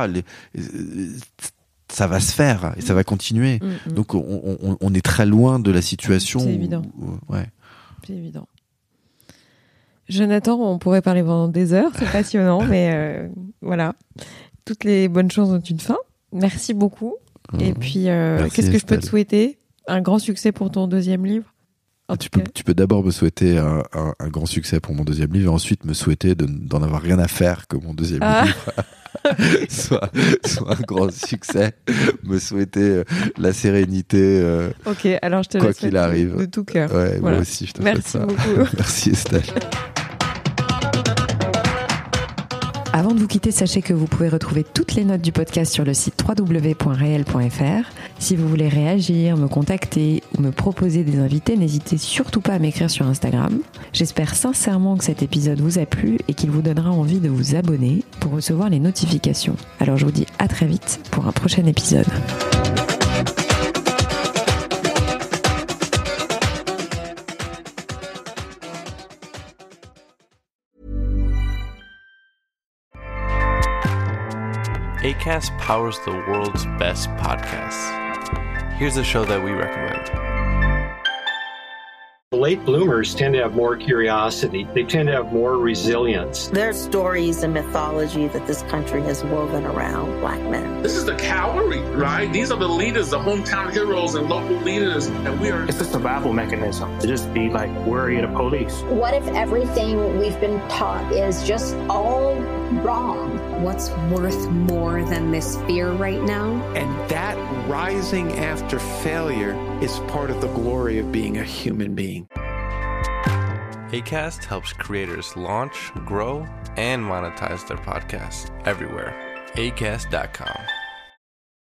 ça va se faire et ça va continuer. Donc on est très loin de la situation. C'est évident. Ouais. C'est évident. Jonathan, on pourrait parler pendant des heures, c'est passionnant, mais voilà. Toutes les bonnes choses ont une fin. Merci beaucoup. Et puis, qu'est-ce que je peux te souhaiter ? Un grand succès pour ton deuxième livre. Tu peux d'abord me souhaiter un grand succès pour mon deuxième livre et ensuite me souhaiter d'en avoir rien à faire que mon deuxième livre soit un grand succès. Me souhaiter la sérénité. Ok, alors je te quoi le souhaite qu'il arrive. De tout cœur. Ouais, voilà. Moi aussi, je te souhaite ça. Merci beaucoup. Merci Estelle. Avant de vous quitter, sachez que vous pouvez retrouver toutes les notes du podcast sur le site www.reel.fr. Si vous voulez réagir, me contacter ou me proposer des invités, n'hésitez surtout pas à m'écrire sur Instagram. J'espère sincèrement que cet épisode vous a plu et qu'il vous donnera envie de vous abonner pour recevoir les notifications. Alors je vous dis à très vite pour un prochain épisode. Acast powers the world's best podcasts. Here's a show that we recommend. Late bloomers tend to have more curiosity. They tend to have more resilience. There's stories and mythology that this country has woven around Black men. This is the cavalry, right? These are the leaders, the hometown heroes and local leaders. And we are... It's a survival mechanism to just be like worried of police. What if everything we've been taught is just all wrong? What's worth more than this fear right now? And that rising after failure is part of the glory of being a human being. Acast helps creators launch, grow, and monetize their podcasts everywhere. Acast.com.